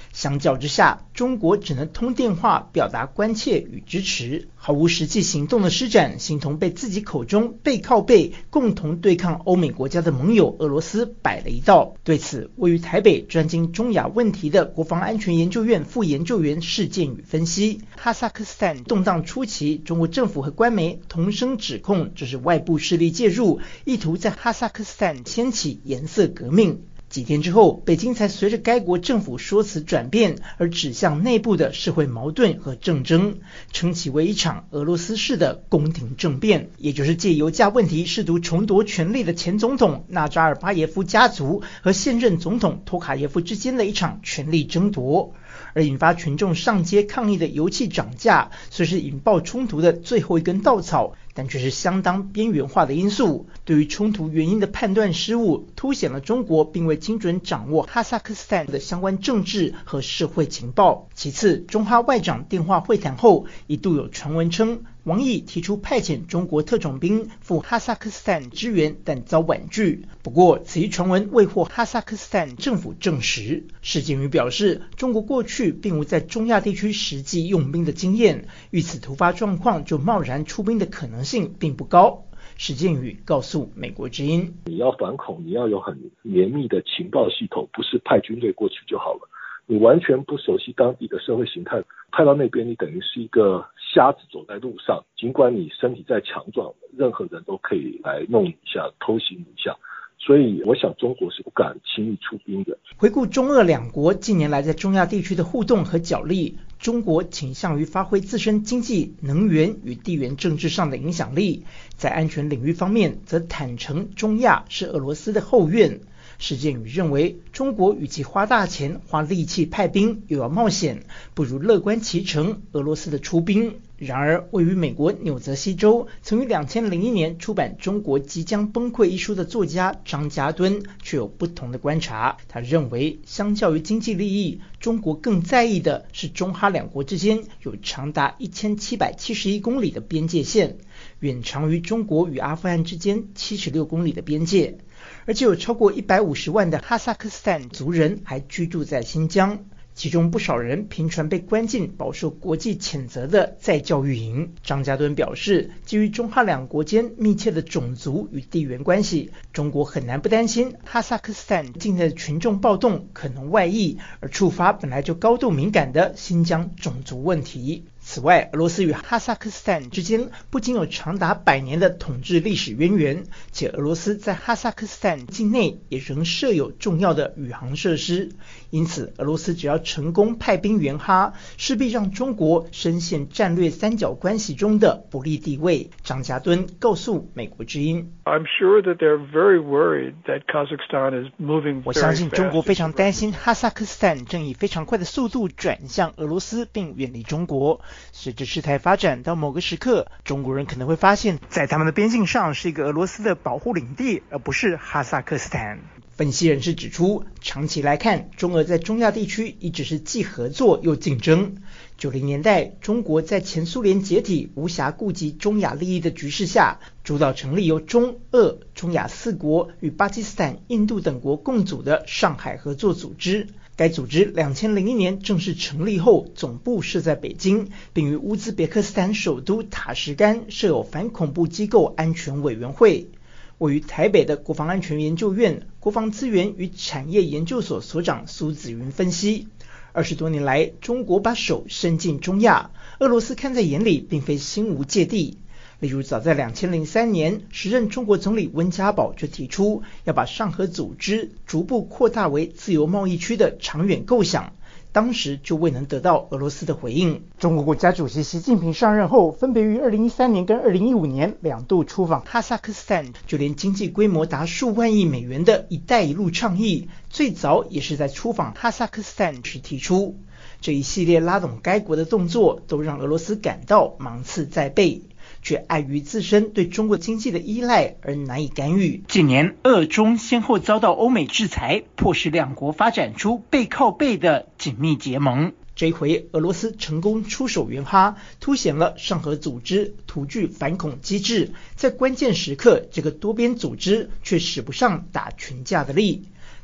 Speaker 13: 相较之下，中国只能通电话表达关切与支持，毫无实际行动的施展，形同被自己口中背靠背共同对抗欧美国家的盟友俄罗斯摆了一道。对此，位于台北专精中亚问题的国防安全研究院副研究员释建宇分析，哈萨克斯坦动荡初期，中国政府和官媒同声指控这是外部势力介入，意图在哈萨克斯坦掀起颜色革命。几天之后，北京才随着该国政府说辞转变而指向内部的社会矛盾和政争，称其为一场俄罗斯式的宫廷政变，也就是借油价问题试图重夺权力的前总统纳扎尔巴耶夫家族和现任总统托卡耶夫之间的一场权力争夺。而引发群众上街抗议的油气涨价，虽是引爆冲突的最后一根稻草，但却是相当边缘化的因素。对于冲突原因的判断失误，凸显了中国并未精准掌握哈萨克斯坦的相关政治和社会情报。其次，中哈外长电话会谈后，一度有传闻称王毅提出派遣中国特种兵赴哈萨克斯坦支援，但遭婉拒。不过，此一传闻未获哈萨克斯坦政府证实。释建宇表示，中国过去并无在中亚地区实际用兵的经验，遇此突发状况就贸然出兵的可能性并不高。释建宇告诉美国之音，
Speaker 15: 你要反恐，你要有很严密的情报系统，不是派军队过去就好了。你完全不熟悉当地的社会形态，派到那边你等于是一个瞎子走在路上，尽管你身体再强壮，任何人都可以来弄一下，偷袭你一下。所以我想中国是不敢轻易出兵的。
Speaker 13: 回顾中俄两国近年来在中亚地区的互动和角力，中国倾向于发挥自身经济、能源与地缘政治上的影响力，在安全领域方面则坦诚中亚是俄罗斯的后院。释建宇认为，中国与其花大钱花力气派兵又要冒险，不如乐观其成俄罗斯的出兵。然而，位于美国纽泽西州，曾于两千零一年出版《中国即将崩溃》一书的作家张家敦却有不同的观察。他认为，相较于经济利益，中国更在意的是中哈两国之间有长达一千七百七十一公里的边界线，远长于中国与阿富汗之间七十六公里的边界。而且有超过一百五十万的哈萨克斯坦族人还居住在新疆，其中不少人频传被关进饱受国际谴责的再教育营。张家敦表示，基于中哈两国间密切的种族与地缘关系，中国很难不担心哈萨克斯坦境内的群众暴动可能外溢，而触发本来就高度敏感的新疆种族问题。此外，俄罗斯与哈萨克斯坦之间不仅有长达百年的统治历史渊源，且俄罗斯在哈萨克斯坦境内也仍设有重要的宇航设施，因此俄罗斯只要成功派兵援哈，势必让中国深陷战略三角关系中的不利地位。张家敦告诉美国之音
Speaker 12: I'm sure that they're very worried that Kazakhstan is moving very fast.
Speaker 13: 我相信中国非常担心哈萨克斯坦正以非常快的速度转向俄罗斯并远离中国。随着事态发展到某个时刻，中国人可能会发现，在他们的边境上是一个俄罗斯的保护领地，而不是哈萨克斯坦。分析人士指出，长期来看，中俄在中亚地区一直是既合作又竞争。九零年代，中国在前苏联解体、无暇顾及中亚利益的局势下，主导成立由中、俄、中亚四国与巴基斯坦、印度等国共组的上海合作组织。该组织两千零一年正式成立后，总部设在北京，并于乌兹别克斯坦首都塔什干设有反恐怖机构安全委员会。位于台北的国防安全研究院国防资源与产业研究所所长苏子云分析，二十多年来，中国把手伸进中亚，俄罗斯看在眼里，并非心无芥蒂。例如，早在两千零三年，时任中国总理温家宝就提出要把上合组织逐步扩大为自由贸易区的长远构想，当时就未能得到俄罗斯的回应。中国国家主席习近平上任后，分别于二零一三年跟二零一五年两度出访哈萨克斯坦，就连经济规模达数万亿美元的一带一路倡议，最早也是在出访哈萨克斯坦时提出。这一系列拉拢该国的动作，都让俄罗斯感到芒刺在背，却碍于自身对中国经济的依赖而难以干预。近年，俄中先后遭到欧美制裁，迫使两国发展出背靠背的紧密结盟。这一回，俄罗斯成功出手援哈，凸显了上合组织图具反恐机制，在关键时刻，这个多边组织却使不上打群架的力。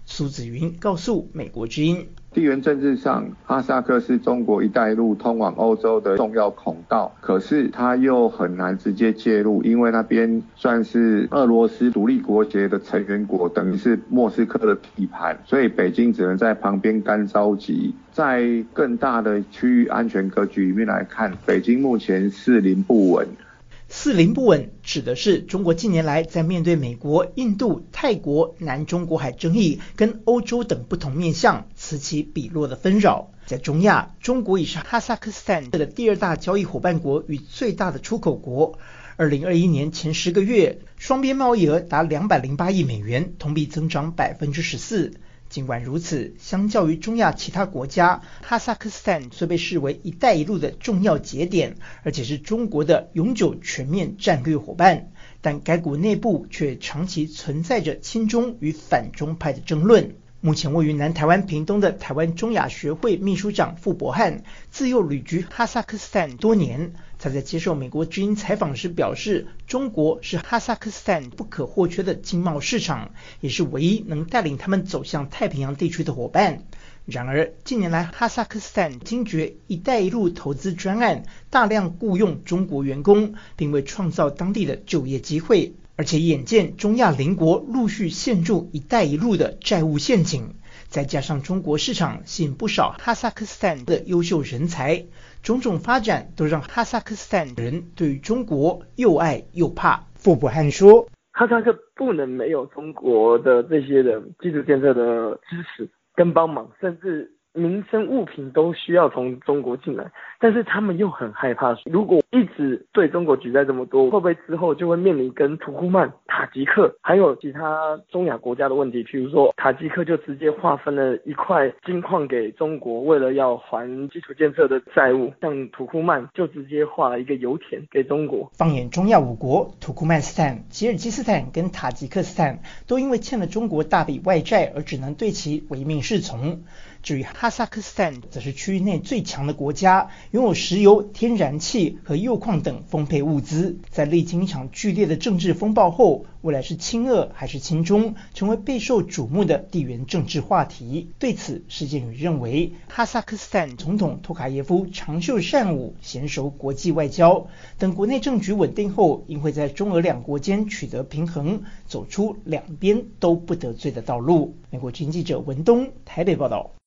Speaker 13: 苏子云告诉美国之音，
Speaker 6: 地缘政治上，哈萨克是中国一带一路通往欧洲的重要孔道，可是它又很难直接介入，因为那边算是俄罗斯独立国协的成员国，等于是莫斯科的地盘，所以北京只能在旁边干着急。在更大的区域安全格局里面来看，北京目前四邻不稳。
Speaker 13: 四邻不稳指的是中国近年来在面对美国、印度、泰国、南中国海争议跟欧洲等不同面向此起彼落的纷扰。在中亚，中国已是哈萨克斯坦的第二大交易伙伴国与最大的出口国。二零二一年前十个月，双边贸易额达两百零八亿美元，同比增长百分之十四。尽管如此，相较于中亚其他国家，哈萨克斯坦虽被视为一带一路的重要节点，而且是中国的永久全面战略伙伴，但该国内部却长期存在着亲中与反中派的争论。目前位于南台湾屏东的台湾中亚学会秘书长傅伯汉自幼旅居哈萨克斯坦多年，他在接受美国之音采访时表示，中国是哈萨克斯坦不可或缺的经贸市场，也是唯一能带领他们走向太平洋地区的伙伴。然而近年来哈萨克斯坦惊觉一带一路投资专案大量雇用中国员工，并为创造当地的就业机会，而且眼见中亚邻国陆续陷入一带一路的债务陷阱，再加上中国市场吸引不少哈萨克斯坦的优秀人才，种种发展都让哈萨克斯坦人对于中国又爱又怕。傅伯汉说，
Speaker 16: 哈萨克不能没有中国的这些的基础建设的支持跟帮忙，甚至民生物品都需要从中国进来，但是他们又很害怕，如果一直对中国举债这么多，会不会之后就会面临跟土库曼、塔吉克还有其他中亚国家的问题？譬如说塔吉克就直接划分了一块金矿给中国，为了要还基础建设的债务，像土库曼就直接划了一个油田给中国。
Speaker 13: 放眼中亚五国，土库曼斯坦、吉尔吉斯坦跟塔吉克斯坦都因为欠了中国大笔外债而只能对其唯命是从。至于哈萨克斯坦，则是区域内最强的国家，拥有石油、天然气和铀矿等丰沛物资。在历经一场剧烈的政治风暴后，未来是亲俄还是亲中，成为备受瞩目的地缘政治话题。对此，施建宇认为，哈萨克斯坦总统托卡耶夫长袖善舞，娴熟国际外交，等国内政局稳定后，应会在中俄两国间取得平衡，走出两边都不得罪的道路。美国之音记者文东台北报道。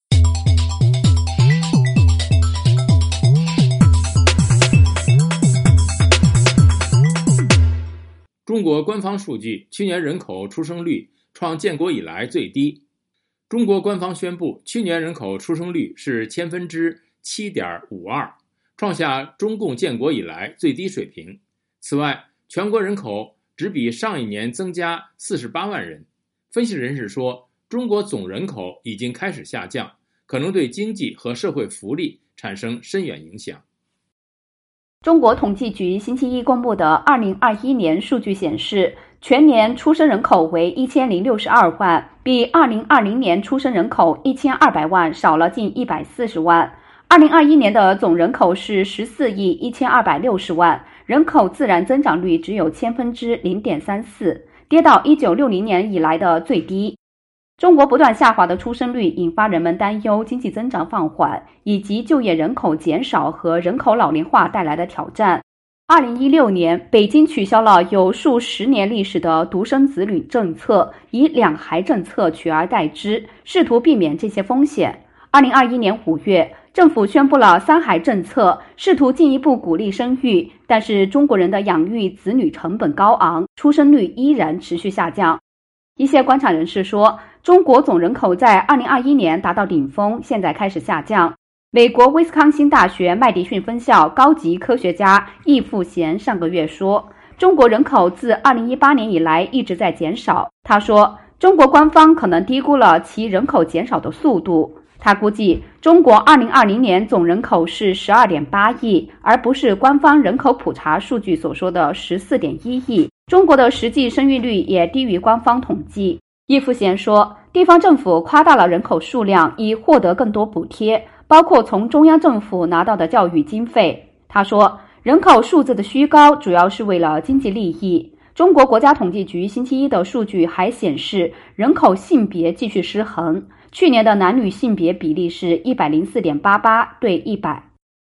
Speaker 3: 中国官方数据，去年人口出生率创建国以来最低。中国官方宣布，去年人口出生率是千分之七点五二，创下中共建国以来最低水平。此外，全国人口只比上一年增加四十八万人。分析人士说，中国总人口已经开始下降，可能对经济和社会福利产生深远影响。
Speaker 8: 中国统计局星期一公布的二零二一年数据显示，全年出生人口为一千零六十二万，比二零二零年出生人口一千二百万少了近一百四十万。二零二一年的总人口是十四亿一千二百六十万，人口自然增长率只有千分之零点三四，跌到一九六零年以来的最低。中国不断下滑的出生率引发人们担忧经济增长放缓，以及就业人口减少和人口老龄化带来的挑战。二零一六年，北京取消了有数十年历史的独生子女政策，以两孩政策取而代之，试图避免这些风险。二零二一年五月，政府宣布了三孩政策，试图进一步鼓励生育，但是中国人的养育子女成本高昂，出生率依然持续下降。一些观察人士说，中国总人口在二零二一年达到顶峰，现在开始下降。美国威斯康星大学麦迪逊分校高级科学家易富贤上个月说，中国人口自二零一八年以来一直在减少。他说，中国官方可能低估了其人口减少的速度。他估计中国二零二零年总人口是 十二点八亿，而不是官方人口普查数据所说的 十四点一亿。中国的实际生育率也低于官方统计。易富贤说，地方政府夸大了人口数量，以获得更多补贴，包括从中央政府拿到的教育经费。他说，人口数字的虚高主要是为了经济利益。 中国国家统计局星期一的数据还显示，人口性别继续失衡，去年的男女性别比例是 一百零四点八八 对一百。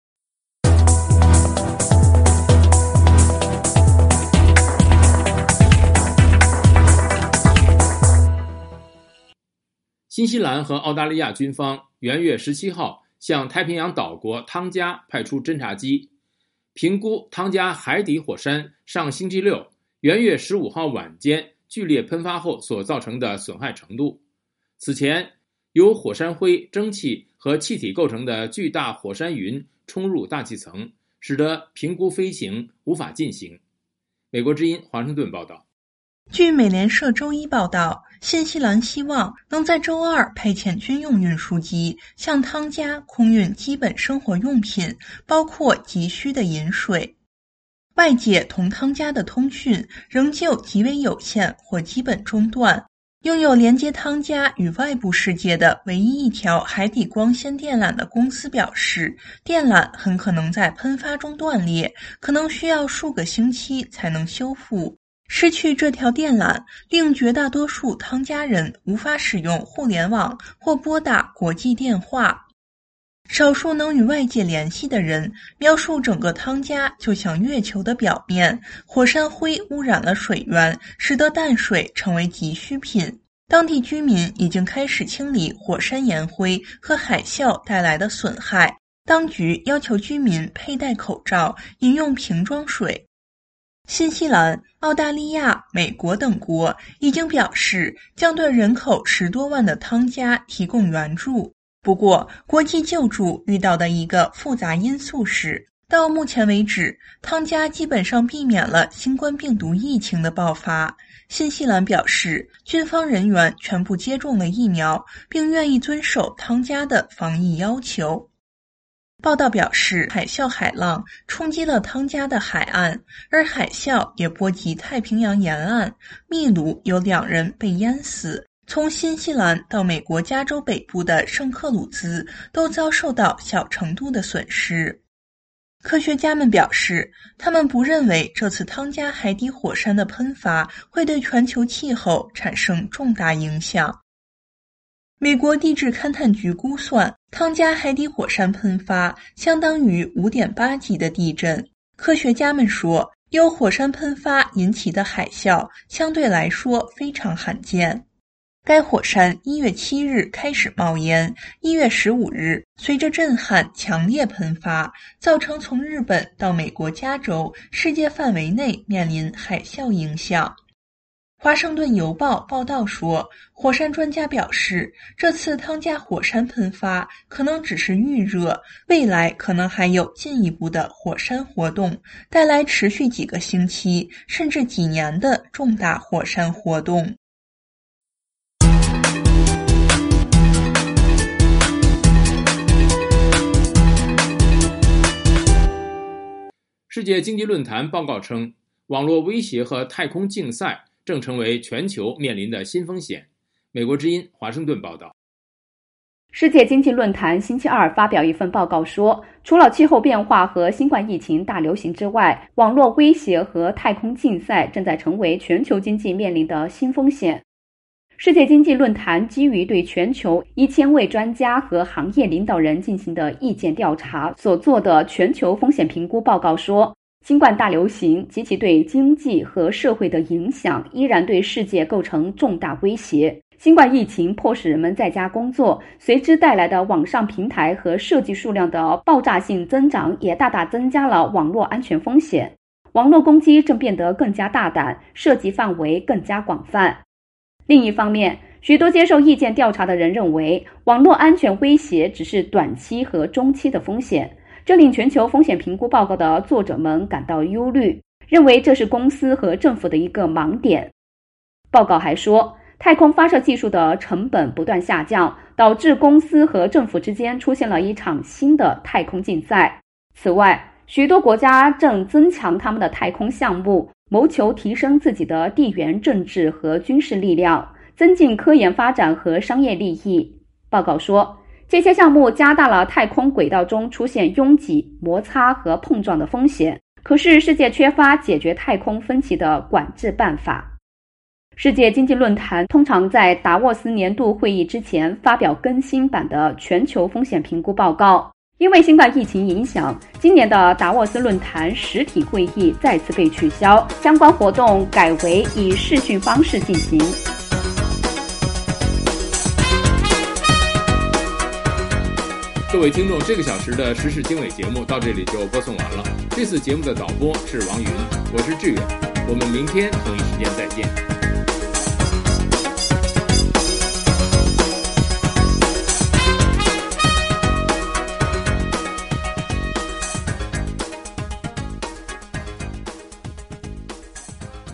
Speaker 3: 新西兰和澳大利亚军方元月十七号向太平洋岛国汤加派出侦察机，评估汤加海底火山上星期六元月十五号晚间剧烈喷发后所造成的损害程度。此前，由火山灰、蒸汽和气体构成的巨大火山云冲入大气层，使得评估飞行无法进行。美国之音华盛顿报道。
Speaker 10: 据美联社周一报道，新西兰希望能在周二派遣军用运输机向汤加空运基本生活用品，包括急需的饮水。外界同汤加的通讯仍旧极为有限或基本中断。拥有连接汤加与外部世界的唯一一条海底光纤电缆的公司表示，电缆很可能在喷发中断裂，可能需要数个星期才能修复。失去这条电缆，令绝大多数汤加人无法使用互联网或拨打国际电话。少数能与外界联系的人描述整个汤加就像月球的表面，火山灰污染了水源，使得淡水成为急需品。当地居民已经开始清理火山岩灰和海啸带来的损害。当局要求居民佩戴口罩，饮用瓶装水。新西兰、澳大利亚、美国等国已经表示将对人口十多万的汤加提供援助。不过，国际救助遇到的一个复杂因素是，到目前为止，汤加基本上避免了新冠病毒疫情的爆发。新西兰表示，军方人员全部接种了疫苗，并愿意遵守汤加的防疫要求。报道表示，海啸海浪冲击了汤加的海岸，而海啸也波及太平洋沿岸，秘鲁有两人被淹死。从新西兰到美国加州北部的圣克鲁兹都遭受到小程度的损失。科学家们表示，他们不认为这次汤加海底火山的喷发会对全球气候产生重大影响。美国地质勘探局估算，汤加海底火山喷发相当于 五点八 级的地震。科学家们说，由火山喷发引起的海啸相对来说非常罕见。该火山一月七日开始冒烟，一月十五日随着震撼强烈喷发，造成从日本到美国加州世界范围内面临海啸影响。华盛顿邮报报道说，火山专家表示，这次汤加火山喷发可能只是预热，未来可能还有进一步的火山活动，带来持续几个星期甚至几年的重大火山活动。
Speaker 3: 世界经济论坛报告称，网络威胁和太空竞赛正成为全球面临的新风险。美国之音华盛顿报道。
Speaker 8: 世界经济论坛星期二发表一份报告说，除了气候变化和新冠疫情大流行之外，网络威胁和太空竞赛正在成为全球经济面临的新风险。世界经济论坛基于对全球一千位专家和行业领导人进行的意见调查所做的全球风险评估报告说，新冠大流行及其对经济和社会的影响依然对世界构成重大威胁。新冠疫情迫使人们在家工作，随之带来的网上平台和设计数量的爆炸性增长也大大增加了网络安全风险。网络攻击正变得更加大胆，涉及范围更加广泛。另一方面，许多接受意见调查的人认为，网络安全威胁只是短期和中期的风险，这令全球风险评估报告的作者们感到忧虑，认为这是公司和政府的一个盲点。报告还说，太空发射技术的成本不断下降，导致公司和政府之间出现了一场新的太空竞赛。此外，许多国家正增强他们的太空项目，谋求提升自己的地缘政治和军事力量，增进科研发展和商业利益。报告说，这些项目加大了太空轨道中出现拥挤、摩擦和碰撞的风险， 可是世界缺乏解决太空分歧的管制办法。世界经济论坛通常在达沃斯年度会议之前发表更新版的全球风险评估报告。因为新冠疫情影响，今年的达沃斯论坛实体会议再次被取消，相关活动改为以视讯方式进行。
Speaker 3: 各位听众，这个小时的时事经纬节目到这里就播送完了。这次节目的导播是王云，我是志远，我们明天同一时间再见。